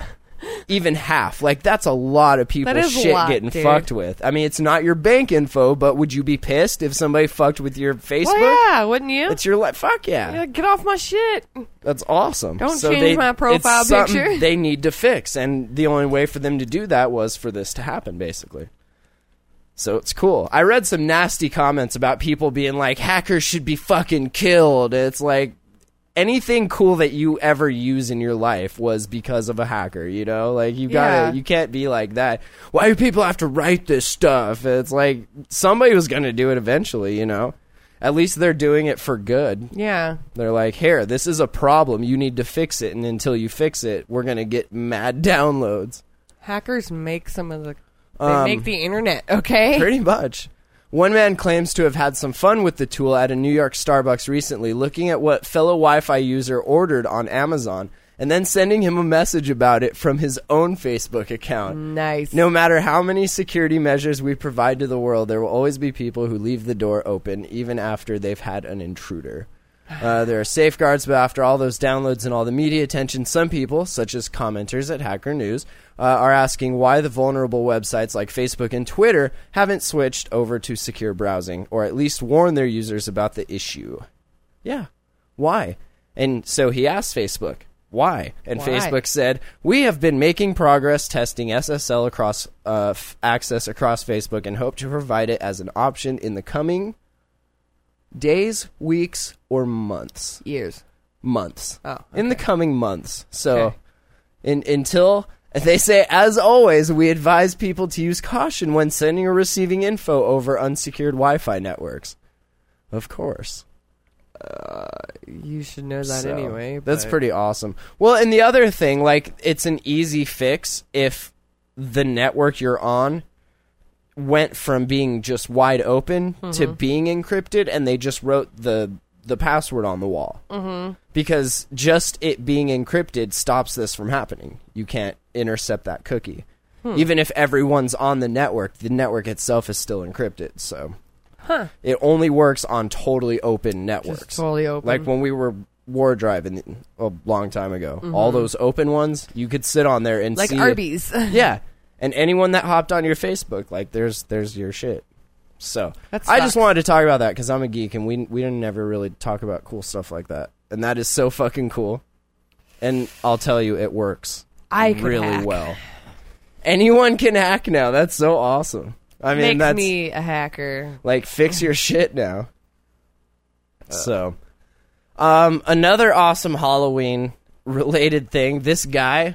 Even half. Like, that's a lot of people's That is a shit lot, getting dude. fucked with. I mean, it's not your bank info, but would you be pissed if somebody fucked with your Facebook? Well, yeah, wouldn't you? It's your life. Fuck yeah. Yeah, get off my shit. That's awesome. Don't So change they- my profile it's something picture. They need to fix, and the only way for them to do that was for this to happen, basically. So it's cool. I read some nasty comments about people being like, hackers should be fucking killed. It's like, anything cool that you ever use in your life was because of a hacker, you know? Like, you gotta, Yeah. you can't be like that. Why do people have to write this stuff? It's like, somebody was gonna do it eventually, you know? At least they're doing it for good. Yeah. They're like, here, this is a problem. You need to fix it. And until you fix it, we're going to get mad downloads. Hackers make some of the... They Um, make the internet, okay? Pretty much. One man claims to have had some fun with the tool at a New York Starbucks recently, looking at what fellow Wi-Fi user ordered on Amazon and then sending him a message about it from his own Facebook account. Nice. No matter how many security measures we provide to the world, there will always be people who leave the door open even after they've had an intruder. Uh, there are safeguards, but after all those downloads and all the media attention, some people, such as commenters at Hacker News, uh, are asking why the vulnerable websites like Facebook and Twitter haven't switched over to secure browsing, or at least warned their users about the issue. Yeah, why? And so he asked Facebook, why? And Why? Facebook said, we have been making progress testing S S L across uh, f- access across Facebook and hope to provide it as an option in the coming days, weeks, or months. Years. Months. Oh, In the okay. coming months. So, Okay. in, until, they say, as always, we advise people to use caution when sending or receiving info over unsecured Wi-Fi networks. Of course. You should know that So, anyway. That's but- pretty awesome. Well, and the other thing, like, it's an easy fix if the network you're on went from being just wide open Mm-hmm. to being encrypted, and they just wrote the the password on the wall. Mm-hmm. Because just it being encrypted stops this from happening. You can't intercept that cookie. Hmm. Even if everyone's on the network, the network itself is still encrypted. So Huh. it only works on totally open networks. Just totally open. Like when we were war driving a long time ago, all those open ones, you could sit on there and Mm-hmm. like see Arby's. Yeah, and anyone that hopped on your Facebook, like there's there's your shit. So That I just sucks. wanted to talk about that because I'm a geek and we we didn't never really talk about cool stuff like that, and that is so fucking cool. And I'll tell you, it works I could really hack. well. Anyone can hack now. That's so awesome. I mean, Makes that's me a hacker. like fix your shit now. So, um, another awesome Halloween related thing. This guy,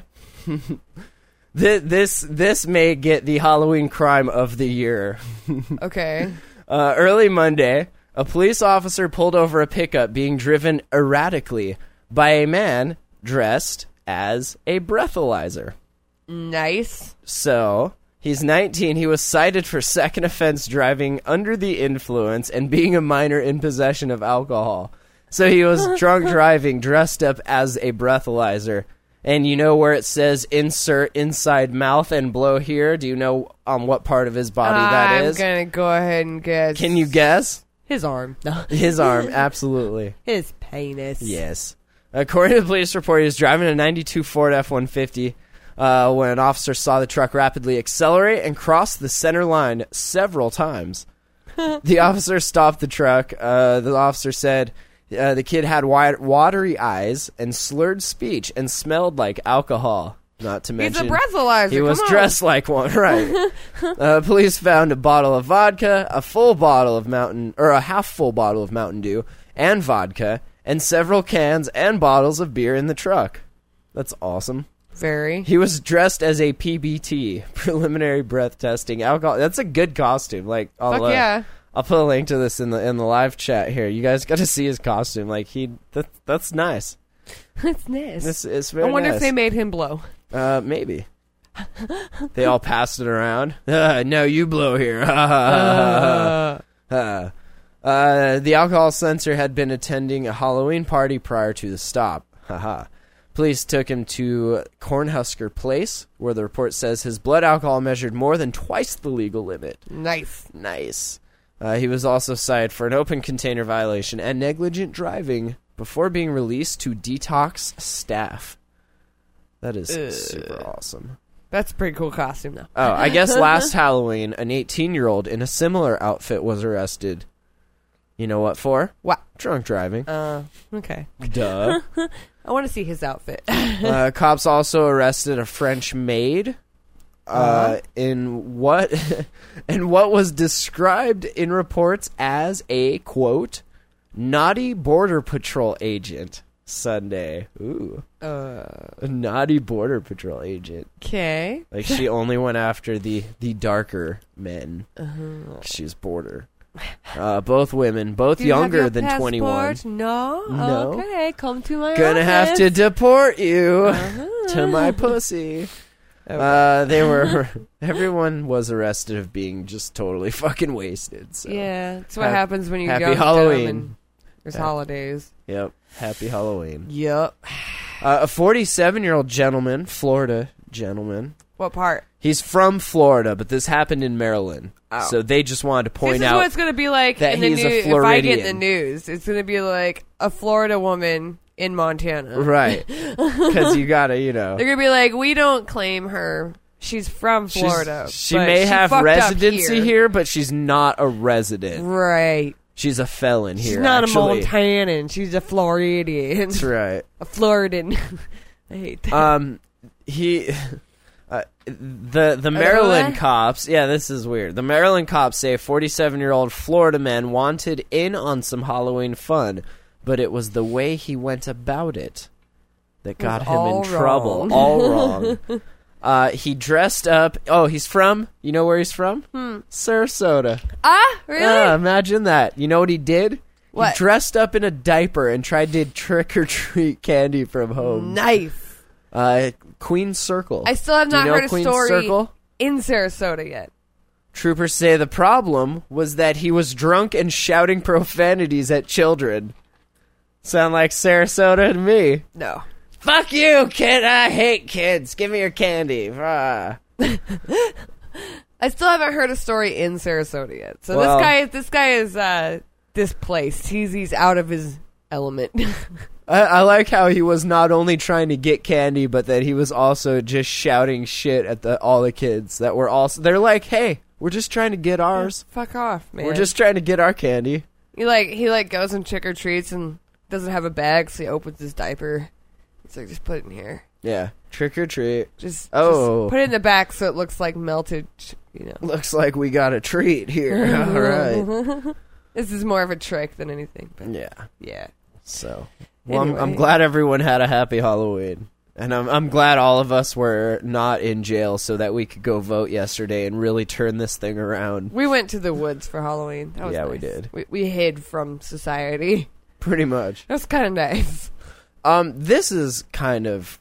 this this this may get the Halloween crime of the year. Okay. Uh, early Monday, a police officer pulled over a pickup being driven erratically by a man dressed as a breathalyzer. Nice. So, he's nineteen. He was cited for second offense driving under the influence and being a minor in possession of alcohol. So he was drunk driving, dressed up as a breathalyzer. And you know where it says insert inside mouth and blow here? Do you know on what part of his body that is? I'm gonna go ahead and guess. Can you guess? His arm. No. His arm, absolutely. His penis. Yes. According to the police report, he was driving a ninety-two Ford F one fifty uh, when an officer saw the truck rapidly accelerate and cross the center line several times. The officer stopped the truck. Uh, the officer said uh, the kid had wide, watery eyes and slurred speech and smelled like alcohol. Not to He's mention, a breathalyzer. he was Come on. dressed like one, right? uh, police found a bottle of vodka, a full bottle of Mountain, or a half full bottle of Mountain Dew, and vodka, and several cans and bottles of beer in the truck. That's awesome. Very. He was dressed as a P B T, preliminary breath testing alcohol. That's a good costume. Like, I'll, Fuck uh, yeah. I'll put a link to this in the in the live chat here. You guys got to see his costume. Like he, that, that's nice. That's nice. This is very I wonder nice. if they made him blow. Uh, maybe. They all passed it around. Uh, no, you blow here. Uh, Uh, uh, the alcohol sensor had been attending a Halloween party prior to the stop. Haha. Police took him to Cornhusker Place, where the report says his blood alcohol measured more than twice the legal limit. nice. Nice. Uh, he was also cited for an open container violation and negligent driving before being released to detox staff. That is Uh. super awesome. That's a pretty cool costume, though. Oh, I guess last Halloween, an eighteen-year-old in a similar outfit was arrested. You know what for? What? Drunk driving. Uh, okay. Duh. I want to see his outfit. uh, cops also arrested a French maid uh, Uh-huh. in what in what was described in reports as a, quote, naughty Border Patrol agent Sunday. Ooh. Uh, A naughty Border Patrol agent. okay. Like, she only went after the, the darker men. Uh-huh. She's border. Uh, both women, both Do you have younger your than passport? twenty-one. No? No. Okay, come to my Gonna have office. to deport you Uh-huh. to my pussy. Uh, they were. Everyone was arrested of being just totally fucking wasted. So. Yeah, that's what Hap- happens when you happy go to Halloween. and there's Yeah. holidays. Yep. Happy Halloween. Yep. Uh, a forty-seven-year-old gentleman, Florida gentleman. What part? He's from Florida, but this happened in Maryland. Oh. So they just wanted to point this out is what it's going to be like that in the he's a news. If I get in the Floridian. news, it's going to be like a Florida woman in Montana. right, because you gotta, you know, They're going to be like, we don't claim her. She's from She's- Florida. she but may she have fucked up residency here. here. but she's not a resident. Right. She's a felon here. She's not actually. a Montanan. She's a Floridian. That's right. A Floridan. I hate that. Um, he, uh, the the Maryland what? cops. Yeah, this is weird. The Maryland cops say a forty-seven-year-old Florida man wanted in on some Halloween fun, but it was the way he went about it that got him in all trouble. wrong. All wrong. Uh, he dressed up. Oh, he's from. You know where he's from? Hmm. Sarasota. ah, really? Yeah, imagine that. You know what he did? What? He dressed up in a diaper and tried to trick or treat candy from home. Nice. Uh, Queen Circle. I still have Do you not know heard a Queen's story Circle? in Sarasota yet. Troopers say the problem was that he was drunk and shouting profanities at children. Sound like Sarasota to me. No. Fuck you, kid. I hate kids. Give me your candy. Ah. I still haven't heard a story in Sarasota yet. So Well- this guy, this guy is uh, displaced. He's he's out of his element. I, I like how he was not only trying to get candy, but that he was also just shouting shit at the all the kids that were also. They're like, "Hey, we're just trying to get ours. Fuck off, man. We're just trying to get our candy." he like he like goes and trick or treats and doesn't have a bag, so he opens his diaper. He's like, just put it in here. Yeah, trick or treat. Just, Oh. just put it in the back so it looks like melted. You know, Looks like we got a treat here. All right. this is more of a trick than anything. But Yeah. yeah. So, well, I'm, I'm Anyway. glad everyone had a happy Halloween, and I'm I'm glad all of us were not in jail so that we could go vote yesterday and really turn this thing around. We went to the woods for Halloween. That was Yeah, nice. we did. We, we hid from society. Pretty much. That was kind of nice. Um, this is kind of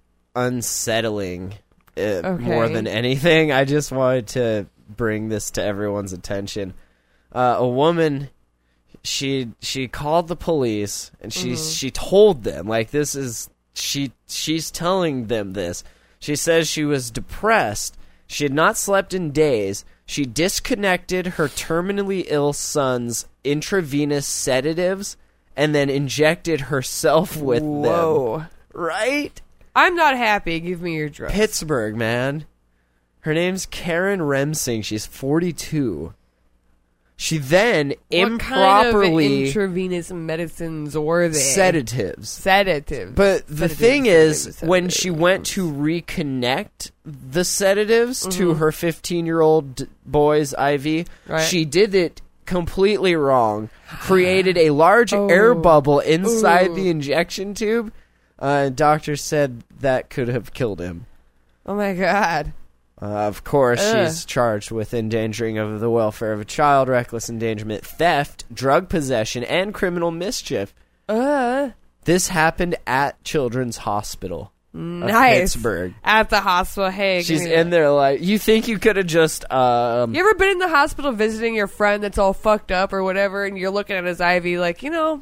unsettling, uh, Okay. more than anything. I just wanted to bring this to everyone's attention. Uh, a woman, she she called the police and she Mm-hmm. she told them, like, this is she she's telling them this. She says she was depressed. She had not slept in days. She disconnected her terminally ill son's intravenous sedatives and then injected herself with them. Whoa. Right? I'm not happy. Give me your drugs. Pittsburgh, man. Her name's Karen Remsing. She's forty-two. She then What improperly kind of intravenous medicines were they? sedatives. Sedatives. But the Sedatives, thing is, sedatives, when sedatives. she went to reconnect the sedatives to Mm-hmm. her fifteen-year-old boy's I V, Right. she did it completely wrong. Created a large Oh. air bubble inside Ooh. the injection tube. Uh, doctors said that could have killed him. Oh my god. Uh, of course, Ugh. she's charged with endangering of the welfare of a child, reckless endangerment, theft, drug possession, and criminal mischief. Uh. This happened at Children's Hospital of Nice. Pittsburgh. At the hospital. Hey, give She's me in that. there like, you think you could have just, um... You ever been in the hospital visiting your friend that's all fucked up or whatever, and you're looking at his I V like, you know,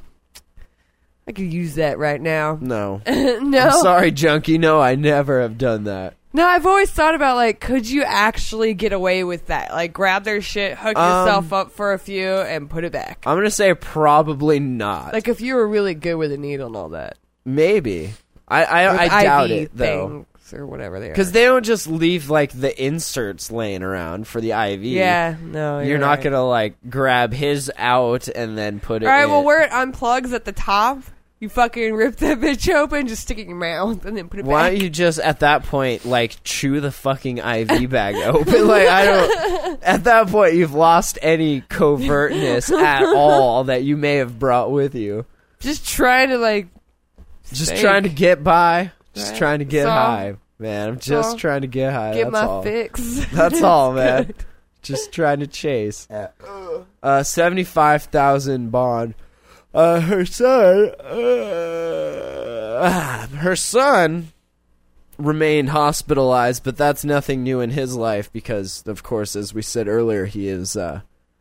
I could use that right now. No. no. I'm sorry, junkie. No, I never have done that. No, I've always thought about, like, could you actually get away with that? Like, grab their shit, hook Um, yourself up for a few, and put it back. I'm gonna say probably not. Like, if you were really good with a needle and all that. Maybe. I, I, With I doubt I V it, though. things or whatever they are. Because they don't just leave, like, the inserts laying around for the I V. Yeah, no, You're, you're not right. gonna, like, grab his out and then put it All right, in. well, where it unplugs at the top, you fucking rip that bitch open, just stick it in your mouth, and then put it Why back. don't you just, at that point, like, chew the fucking I V bag open? Like, I don't... At that point, you've lost any covertness at all that you may have brought with you. Just trying to, like, Just Steak. trying to get by. Just Right. trying to get So- high. Man, I'm just So, trying to get high. get That's my all. fix. That's all, man. Just trying to chase. Uh, seventy-five thousand bond. Uh, her son. Uh, her son remained hospitalized, but that's nothing new in his life because, of course, as we said earlier, he is uh,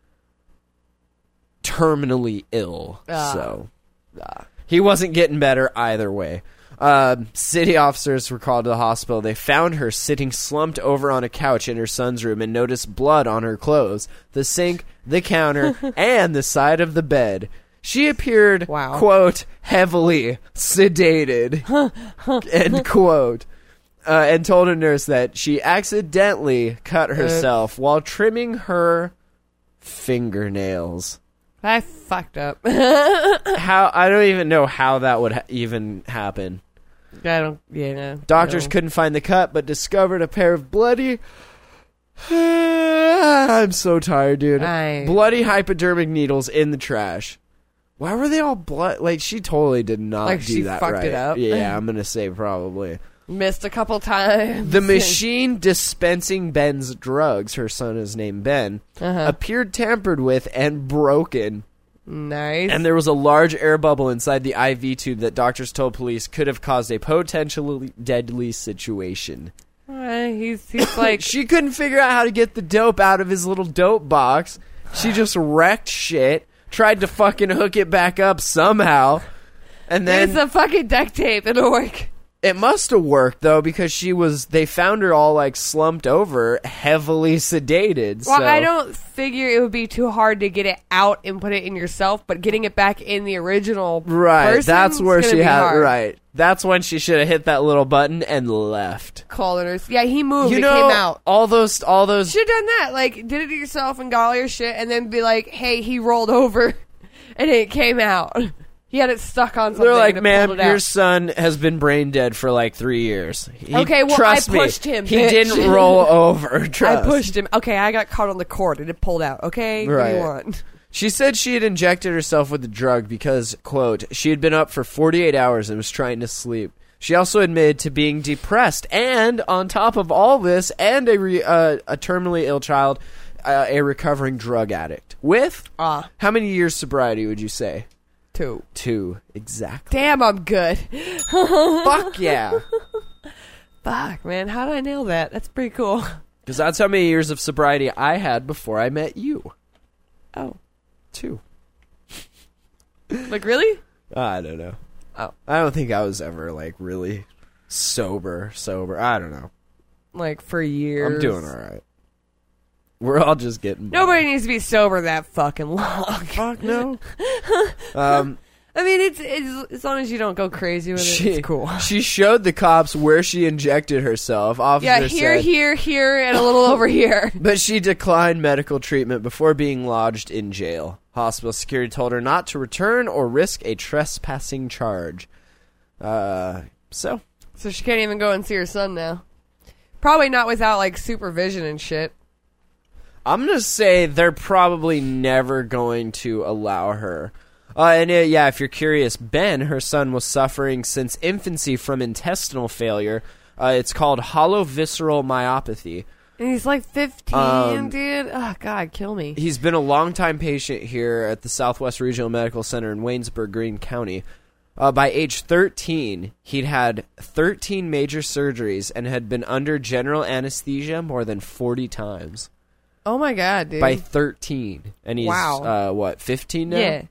terminally ill. Ah. So he wasn't getting better either way. Uh, city officers were called to the hospital. They found her sitting slumped over on a couch in her son's room and noticed blood on her clothes, the sink, the counter, and the side of the bed. She appeared, wow. quote, heavily sedated, end quote, uh, and told a nurse that she accidentally cut herself uh, while trimming her fingernails. I fucked up. How I don't even know how that would ha- even happen. I don't, yeah. Doctors no. couldn't find the cut, but discovered a pair of bloody... I'm so tired, dude. I... Bloody hypodermic needles in the trash. Why were they all blood? Like, she totally did not like do she that fucked right. it up? Yeah, I'm going to say probably. Missed a couple times. The machine dispensing Ben's drugs, her son is named Ben, uh-huh. appeared tampered with and broken. Nice. And there was a large air bubble inside the I V tube that doctors told police could have caused a potentially deadly situation. Uh, he's he's like... She couldn't figure out how to get the dope out of his little dope box. She just wrecked shit, tried to fucking hook it back up somehow, and then... It's a fucking duct tape. It'll work. It must have worked, though, because she was... They found her all, like, slumped over, heavily sedated, Well, so. I don't figure it would be too hard to get it out and put it in yourself, but getting it back in the original Right, that's where she had... hard. Right. That's when she should have hit that little button and left. Call the nurse. Yeah, he moved. You it know, came out. all those... all those. Should have done that. Like, did it yourself and got all your shit, and then be like, hey, he rolled over, and it came out. He had it stuck on something. They're like, and man, pulled it out. your son has been brain dead for like three years. He, Okay, well, trust I pushed me, him, He bitch. didn't roll over. Trust. I pushed him. Okay, I got caught on the cord, and it pulled out. Okay, what do you Right. want? She said she had injected herself with the drug because, quote, she had been up for forty-eight hours and was trying to sleep. She also admitted to being depressed and, on top of all this, and a, re, uh, a terminally ill child, uh, a recovering drug addict. With, Ah, how many years sobriety would you say? two. Two. Exactly. Damn, I'm good. Fuck yeah. Fuck, man, how did I nail that? That's pretty cool. Because that's how many years of sobriety I had before I met you. Oh. Two. Like, really? I don't know. Oh. I don't think I was ever, like, really sober, sober. I don't know. Like, for years. I'm doing all right. We're all just getting by. Nobody needs to be sober that fucking long. Fuck no. um, I mean, it's, it's as long as you don't go crazy with it, she, it's cool. She showed the cops where she injected herself. Officer Yeah, here, said, here, here, and a little over here. But she declined medical treatment before being lodged in jail. Hospital security told her not to return or risk a trespassing charge. Uh, so. So she can't even go and see her son now. Probably not without, like, supervision and shit. I'm going to say they're probably never going to allow her. Uh, and uh, yeah, if you're curious, Ben, her son, was suffering since infancy from intestinal failure. Uh, it's called hollow visceral myopathy. And he's like fifteen, Um, dude. Oh, God, kill me. He's been a longtime patient here at the Southwest Regional Medical Center in Waynesburg, Greene County. Uh, by age thirteen, he'd had thirteen major surgeries and had been under general anesthesia more than forty times. Oh, my God, dude. By thirteen. And he's, Wow. uh, what, fifteen now? Yeah.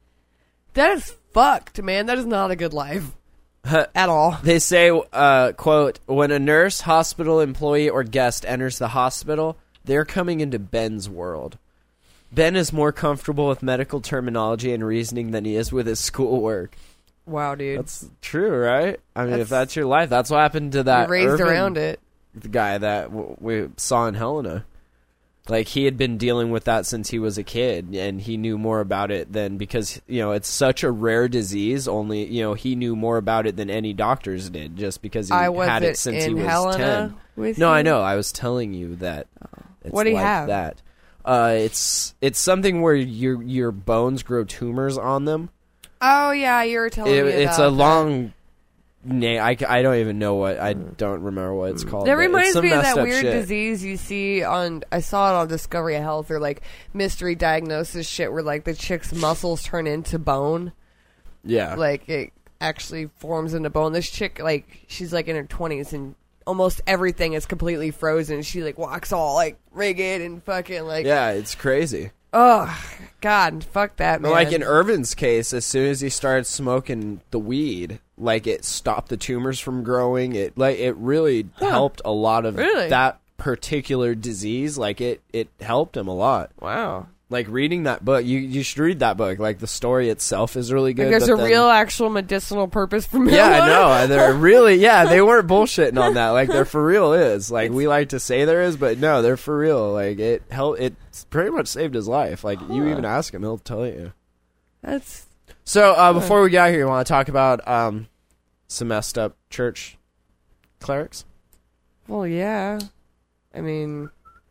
That is fucked, man. That is not a good life. At all. They say, uh, quote, when a nurse, hospital employee, or guest enters the hospital, they're coming into Ben's world. Ben is more comfortable with medical terminology and reasoning than he is with his schoolwork. Wow, dude. That's true, right? I mean, That's- if that's your life, that's what happened to that You're raised Irvin, around it. the guy that w- we saw in Helena. Like, he had been dealing with that since he was a kid, and he knew more about it than, because, you know, it's such a rare disease, only, you know, he knew more about it than any doctors did, just because he I had wasn't it since he in was Helena ten. with No, you? I know. I was telling you that it's What do you like have? that. Uh, it's it's something where your your bones grow tumors on them. Oh, yeah, you were telling It, me it's about a that. long name. I, I don't even know what. I don't remember what it's called. That but it's reminds some me of messed that up weird shit. disease you see on, I saw it on Discovery Health, or like mystery diagnosis shit where like the chick's muscles turn into bone. Yeah. Like, it, actually forms into bone. This chick, like, she's like in her twenties and almost everything is completely frozen. She like walks all like rigid and fucking like Yeah, it's crazy. Oh God, fuck that, man. Like in Irvin's case, as soon as he started smoking the weed, like it stopped the tumors from growing. It like it really Huh. helped a lot of Really? that particular disease. Like it, it helped him a lot. Wow. Like reading that book, you you should read that book. Like the story itself is really good. Like there's but a then- real actual medicinal purpose for marijuana. Yeah, I know. They're really, yeah, they weren't bullshitting on that. Like, there for real is. Like, we like to say there is, but no, they're for real. Like, it helped, it pretty much saved his life. Like, you even ask him, he'll tell you. That's So, uh, before we get out here, you want to talk about um, some messed up church clerics? well, yeah. I mean,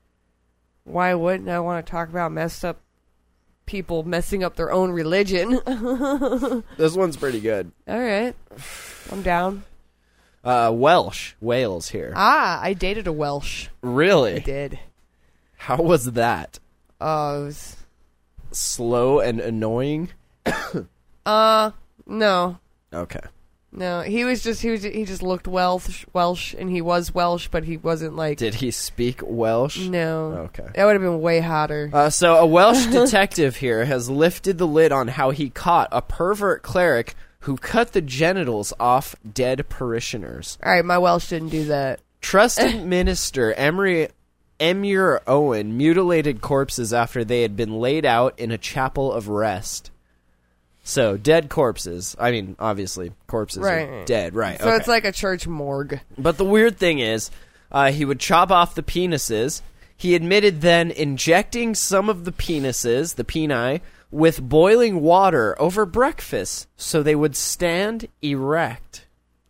why wouldn't I want to talk about messed up people messing up their own religion? This one's pretty good. All right, I'm down. Uh, Welsh, Wales here. Ah, I dated a Welsh. I Really? did. How was that? Oh, it was, Slow and annoying? uh, no. Okay. No, he was just he was he just looked Welsh, Welsh, and he was Welsh, but he wasn't like. Did he speak Welsh? No. Okay. That would have been way hotter. Uh, so a Welsh detective here has lifted the lid on how he caught a pervert cleric who cut the genitals off dead parishioners. All right, my Welsh didn't do that. Trusted minister Emery Emir Owen mutilated corpses after they had been laid out in a chapel of rest. So, dead corpses. I mean, obviously, corpses Right. are dead, right. So okay. it's like a church morgue. But the weird thing is, uh, he would chop off the penises. He admitted then injecting some of the penises, the peni, with boiling water over breakfast so they would stand erect.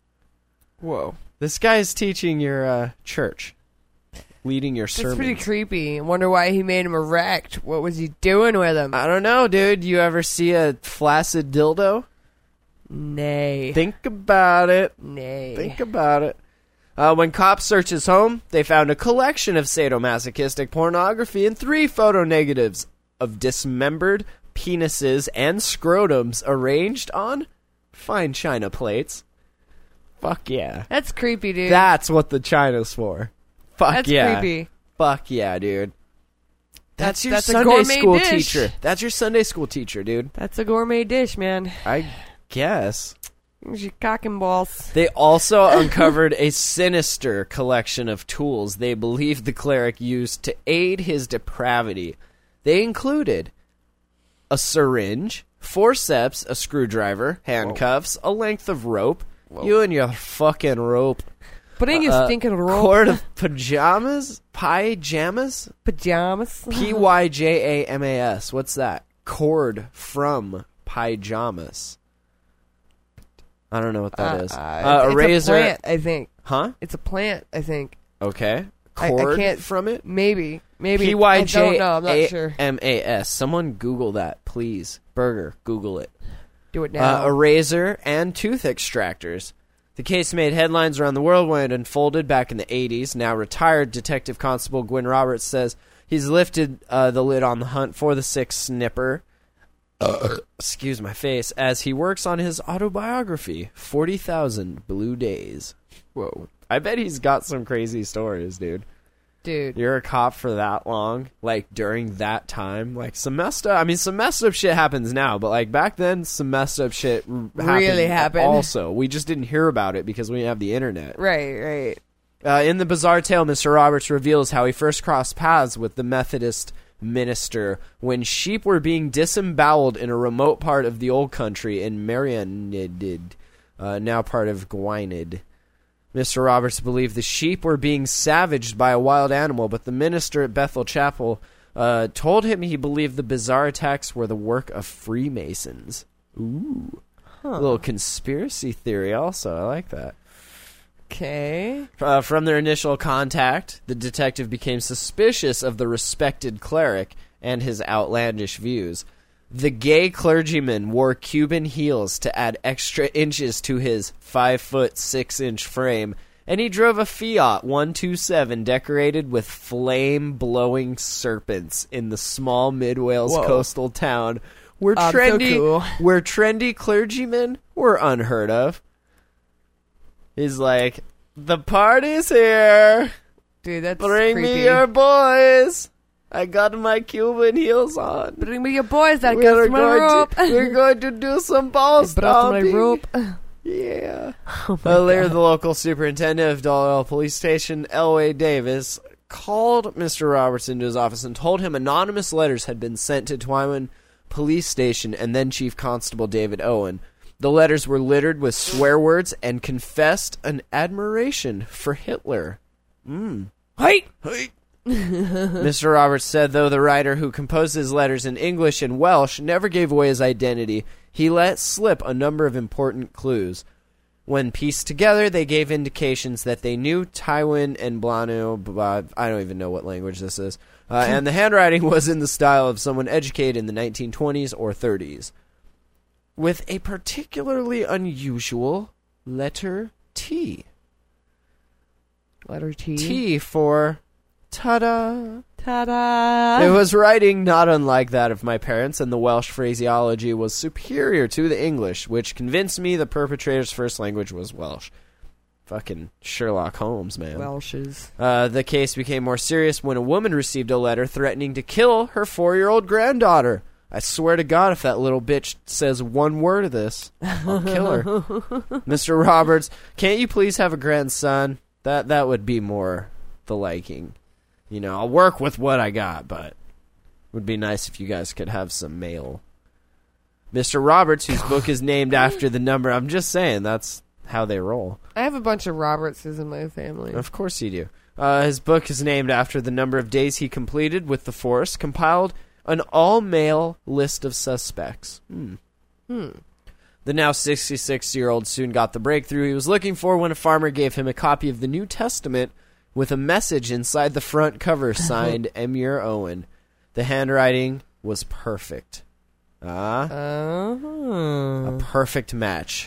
Whoa. This guy is teaching your uh, church, leading your That's sermons. pretty creepy. I wonder why he made him erect. What was he doing with him? I don't know, dude. You ever see a flaccid dildo? Nay. Think about it. Nay. Think about it. Uh, when cops searched his home, they found a collection of sadomasochistic pornography and three photo negatives of dismembered penises and scrotums arranged on fine china plates. Fuck yeah. That's creepy, dude. That's what the china's for. Fuck That's yeah. creepy. Fuck yeah, dude. That's, That's- your that's a Sunday gourmet school dish. teacher. That's your Sunday school teacher, dude. That's a gourmet dish, man. I guess. It's your cock and balls. They also uncovered a sinister collection of tools they believed the cleric used to aid his depravity. They included a syringe, forceps, a screwdriver, handcuffs, a length of rope. You and your fucking rope. Putting your Uh, stinking rope. cord of pajamas? Pyjamas? pajamas. P Y J A M A S. What's that? Cord from pyjamas. I don't know what that is. Uh, Uh, it's, a razor. a plant, I think. Huh? It's a plant, I think. Okay. I- I Cord can't- from it? Maybe. Maybe. P Y I don't J know. I'm not A sure. M A S. Someone Google that, please. Burger, Google it. Do it now. Uh, a razor and tooth extractors. The case made headlines around the world when it unfolded back in the eighties. Now retired Detective Constable Gwyn Roberts says he's lifted uh, the lid on the hunt for the sick snipper. Uh, excuse my face. As he works on his autobiography, forty thousand Blue Days. Whoa. I bet he's got some crazy stories, dude. Dude. You're a cop for that long, like during that time, like some messed up. I mean, some messed up shit happens now, but like back then, some messed up shit r- Really happened. Also, we just didn't hear about it because we didn't have the internet. Right, right. Uh, in the bizarre tale, Mister Roberts reveals how he first crossed paths with the Methodist minister when sheep were being disemboweled in a remote part of the old country in Marianid, uh, now part of Gwynedd. Mister Roberts believed the sheep were being savaged by a wild animal, but the minister at Bethel Chapel uh, told him he believed the bizarre attacks were the work of Freemasons. Ooh. A little conspiracy theory also. I like that. Okay. Uh, from their initial contact, the detective became suspicious of the respected cleric and his outlandish views. The gay clergyman wore Cuban heels to add extra inches to his five foot six inch frame, and he drove a Fiat one twenty-seven decorated with flame blowing serpents in the small mid Wales Whoa. coastal town We're I'm so trendy. cool. We're trendy clergymen. We're unheard of. He's like, the party's here. Dude, that's Bring creepy. me your boys. I got my Cuban heels on. Bring me your boys. I We're got my going, rope. to, we're going to do some ball I brought my stomping. rope. Yeah. Oh my Uh, later, God. the local superintendent of Dollar Police Station, Elway Davis, called Mister Roberts into his office and told him anonymous letters had been sent to Twyman Police Station and then Chief Constable David Owen. The letters were littered with swear words and confessed an admiration for Hitler. Mm. Hey! Hey. Mister Roberts said, though the writer who composed his letters in English and Welsh never gave away his identity, he let slip a number of important clues. When pieced together, they gave indications that they knew Tywin and Blanu, blah, I don't even know what language this is, uh, and the handwriting was in the style of someone educated in the nineteen twenties or thirties. With a particularly unusual letter T. Letter T. T for ta-da. Ta-da! It was writing not unlike that of my parents, and the Welsh phraseology was superior to the English, which convinced me the perpetrator's first language was Welsh. Fucking Sherlock Holmes, man. Welshes. Uh, the case became more serious when a woman received a letter threatening to kill her four-year-old granddaughter. I swear to God, if that little bitch says one word of this, I'll kill her. Mister Roberts, can't you please have a grandson? That that would be more the liking. You know, I'll work with what I got, but it would be nice if you guys could have some mail. Mister Roberts, whose book is named after the number, I'm just saying, that's how they roll. I have a bunch of Robertses in my family. Of course you do. Uh, his book is named after the number of days he completed with the force, compiled an all-male list of suspects. Hmm. Hmm. The now sixty-six-year-old soon got the breakthrough he was looking for when a farmer gave him a copy of the New Testament with a message inside the front cover signed Emir Owen. The handwriting was perfect. Ah, Uh-huh. a perfect match.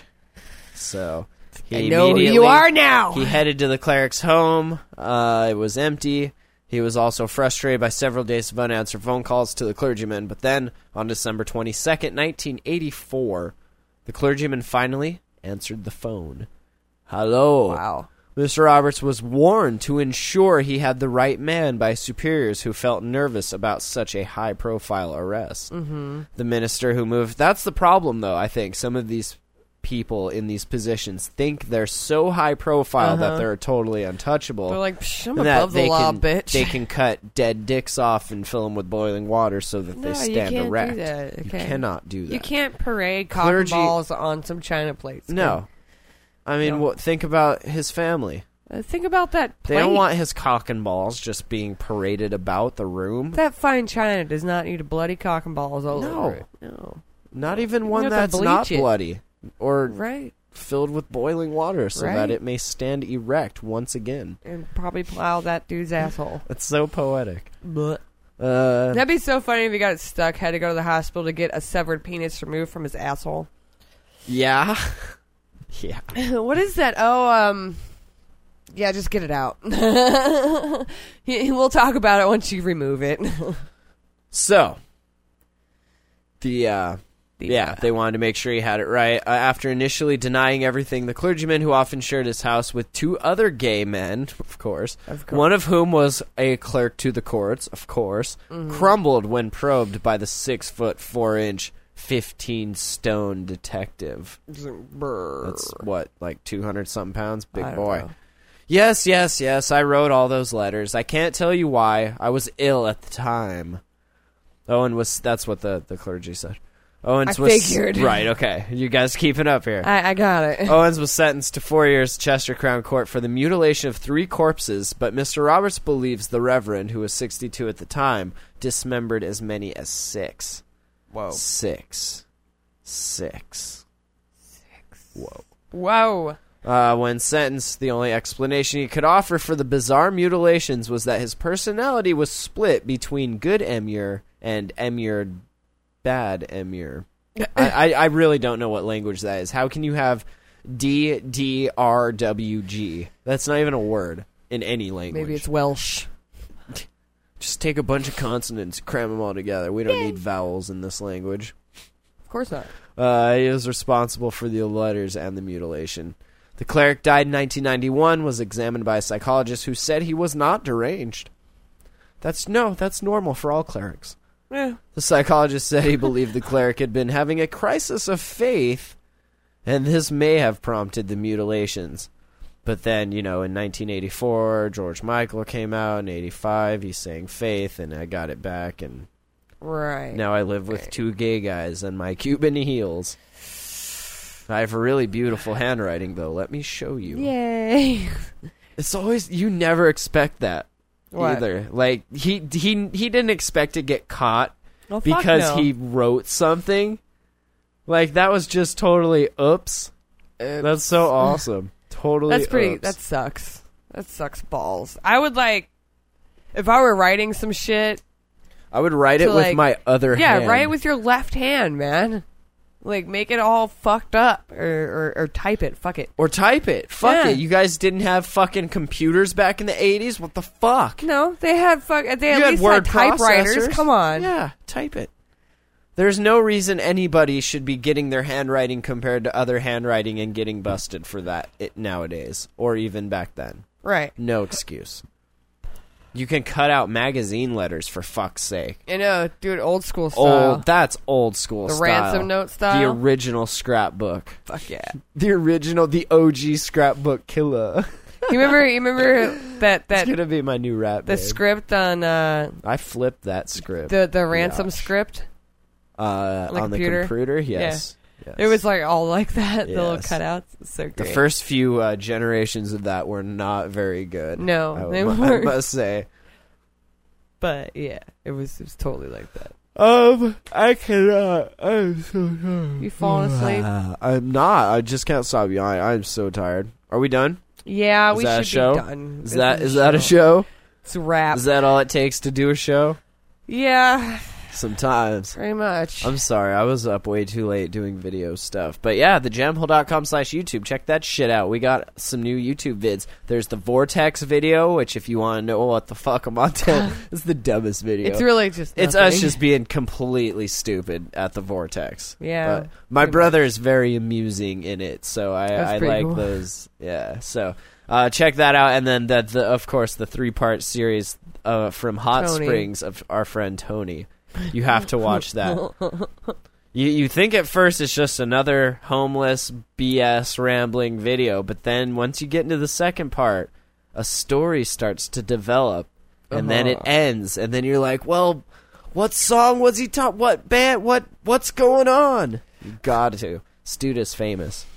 So he I know who immediately- you are now! He headed to the cleric's home. Uh, it was empty. He was also frustrated by several days of unanswered phone calls to the clergyman. But then, on December twenty-second, nineteen eighty-four, the clergyman finally answered the phone. Hello. Wow. Mister Roberts was warned to ensure he had the right man by superiors who felt nervous about such a high-profile arrest. Mm-hmm. The minister who moved... That's the problem, though, I think. Some of these people in these positions think they're so high-profile Uh-huh. that they're totally untouchable. They're like, Psh, I'm and that above the they law, can, bitch. They can cut dead dicks off and fill them with boiling water so that No, they you stand can't do erect. that, You okay? cannot do that. You can't parade cotton Clergy- balls on some china plates. No. I mean, No. what, think about his family. Uh, think about that They plate. don't want his cock and balls just being paraded about the room. That fine china does not need a bloody cock and balls all No. over it. No. Not even one have to that's bleach not it. bloody or Right. filled with boiling water so Right. that it may stand erect once again. And probably plow that dude's asshole. It's so poetic. But Uh, that'd be so funny if he got it stuck, had to go to the hospital to get a severed penis removed from his asshole. yeah. yeah. What is that? Oh, um... Yeah, just get it out. He- we'll talk about it once you remove it. So, the, uh... The, Yeah, uh, they wanted to make sure he had it right. Uh, after initially denying everything, the clergyman, who often shared his house with two other gay men, of course, Of course. one of whom was a clerk to the courts, of course, Mm-hmm. crumbled when probed by the six foot four inch, fifteen stone detective. Brr. That's what, like two hundred something pounds, big I don't boy. know. Yes, yes, yes. I wrote all those letters. I can't tell you why. I was ill at the time. Owen was. That's what the the clergy said. Owens I was figured. right. Okay, you guys keeping up here. I, I got it. Owens was sentenced to four years Chester Crown Court for the mutilation of three corpses, but Mister Roberts believes the Reverend, who was sixty-two at the time, dismembered as many as six. Whoa. Six. Six. Six. Whoa. Whoa. Uh, when sentenced, the only explanation he could offer for the bizarre mutilations was that his personality was split between good Emir and Emir bad Emir. I, I, I really don't know what language that is. How can you have D D R W G? That's not even a word in any language. Maybe it's Welsh. Just take a bunch of consonants, cram them all together. We don't need vowels in this language. Of course not. Uh, he was responsible for the letters and the mutilation. The cleric died in nineteen ninety-one, was examined by a psychologist who said he was not deranged. That's no, that's normal for all clerics. Yeah. The psychologist said he believed the cleric had been having a crisis of faith, and this may have prompted the mutilations. But then, you know, in nineteen eighty-four, George Michael came out. In eighty-five, he sang Faith, and I got it back, and Right. now I live with two gay guys and my Cuban heels. I have really beautiful handwriting, though. Let me show you. Yay. It's always, you never expect that What? either. Like, he he he didn't expect to get caught Well, fuck because no. he wrote something. Like, that was just totally oops. That's so awesome. Totally That's pretty. oops. That sucks. That sucks balls. I would like, if I were writing some shit. I would write to, it with like- my other Yeah, hand. write it with your left hand, man. Like, make it all fucked up, or or, or type it. Fuck it. Or type it. Fuck Yeah. it. You guys didn't have fucking computers back in the eighties? What the fuck? No, they had fuck. They at you had least word had typewriters. processors. Come on. Yeah, type it. There's no reason anybody should be getting their handwriting compared to other handwriting and getting busted for that it, nowadays, or even back then. Right. No excuse. You can cut out magazine letters, for fuck's sake. You know, do it old school style. Old, that's old school The style. ransom note style? The original scrapbook. Fuck yeah. The original, the O G scrapbook killer. You remember? You remember that That's that gonna be my new rap. the babe. script on uh, I flipped that script. the the ransom Gosh. script? uh, on the on the computer? computer, yes. yes. It was like all like that. The little Yes. cutouts. It's so The great. first few uh, generations of that were not very good. No, I, they mu- I weren't. must say. But yeah, it was it was totally like that. Um, I cannot. I'm so tired. You falling asleep? I'm not. I just can't stop yawning. I'm so tired. Are we done? Yeah, Is we that a should show? be done. Is This that is that a show? It's a wrap. Is that all it takes to do a show? Yeah, Sometimes. very much. I'm sorry, I was up way too late doing video stuff. But yeah, the jamhole dot com slash YouTube. Check that shit out. We got some new YouTube vids. There's the Vortex video, which if you want to know what the fuck I'm on to, it's the dumbest video. It's really just It's nothing. us just being completely stupid at the Vortex. Yeah, But my pretty brother is very amusing in it, so I, That's I pretty like cool. those. Yeah, so uh, check that out. And then, the, the of course, the three-part series uh, from Hot Tony. Springs of our friend Tony. You have to watch that. You you think at first it's just another homeless B S rambling video, but then once you get into the second part, a story starts to develop, and then it Uh-huh. ends, and then you're like, well, what song was he talking? What band? What what's going on? You got to. Stu is famous.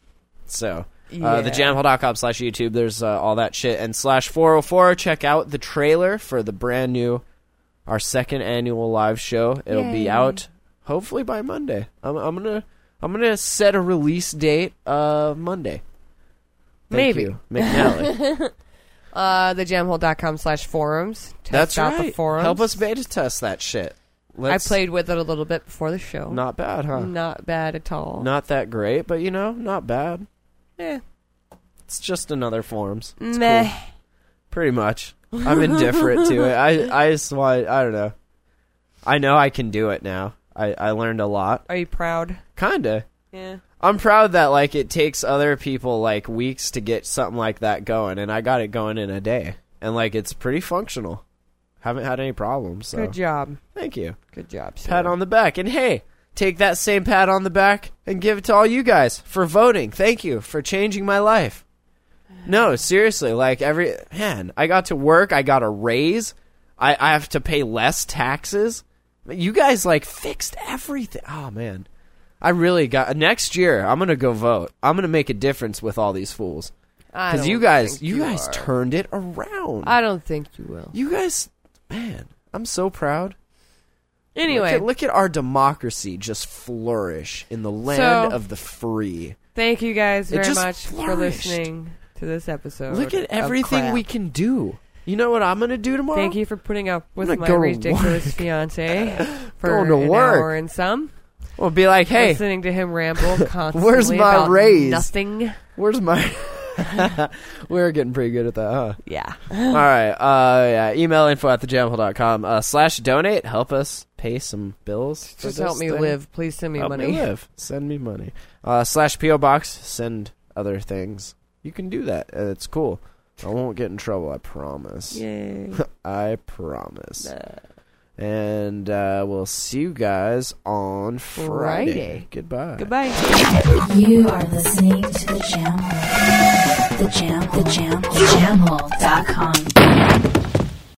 So, uh, the Yeah. jamhole dot com slash YouTube, there's uh, all that shit. And slash four oh four, check out the trailer for the brand new, our second annual live show. It'll be Yay. out hopefully by Monday. I'm, I'm gonna I'm gonna set a release date uh Monday. Thank Maybe. you, McNally. Uh, the jamhole dot com slash forums. Test That's out right. The forums. Help us beta test that shit. Let's, I played with it a little bit before the show. Not bad, huh? Not bad at all. Not that great, but you know, not bad. Eh. It's just another forums. It's Meh. cool. Pretty much. I'm indifferent to it. I I just want. I don't know. I know I can do it now. I I learned a lot. Are you proud? Kinda. Yeah. I'm proud that like it takes other people like weeks to get something like that going, and I got it going in a day, and like it's pretty functional. Haven't had any problems. So. Good job. Thank you. Good job. Sir. Pat on the back, and hey, take that same pat on the back and give it to all you guys for voting. Thank you for changing my life. No, seriously, like every man, I got to work, I got a raise, I, I have to pay less taxes. You guys like fixed everything. Oh man, I really got next year. I'm gonna go vote. I'm gonna make a difference with all these fools I because don't you guys, think you guys are. turned it around. I don't think you will. you guys, man, I'm so proud. Anyway, Look at, look at our democracy just flourish in the land So- of the free. thank you guys It very just much for flourished. listening to this episode. Look at of everything crap. we can do. You know what I'm going to do tomorrow? Thank you for putting up with I'm my gonna go to ridiculous work. fiance for Going to an work. hour and some. We'll be like, hey, Listening to him ramble constantly Where's my about raise? nothing. where's my... We're getting pretty good at that, huh? Yeah. All right. Uh, yeah. Email info at the jamhole dot com uh, slash donate. Help us pay some bills. For Just this help me thing. live. Please send me Help money. me live. Send me money. Uh, slash P O Box. Send other things. You can do that. Uh, it's cool. I won't get in trouble. I promise. Yay. I promise. And uh, we'll see you guys on Friday. Friday. Goodbye. Goodbye. You are listening to the Jam Hole. The Jam, the Jam, the Jam Hole dot com.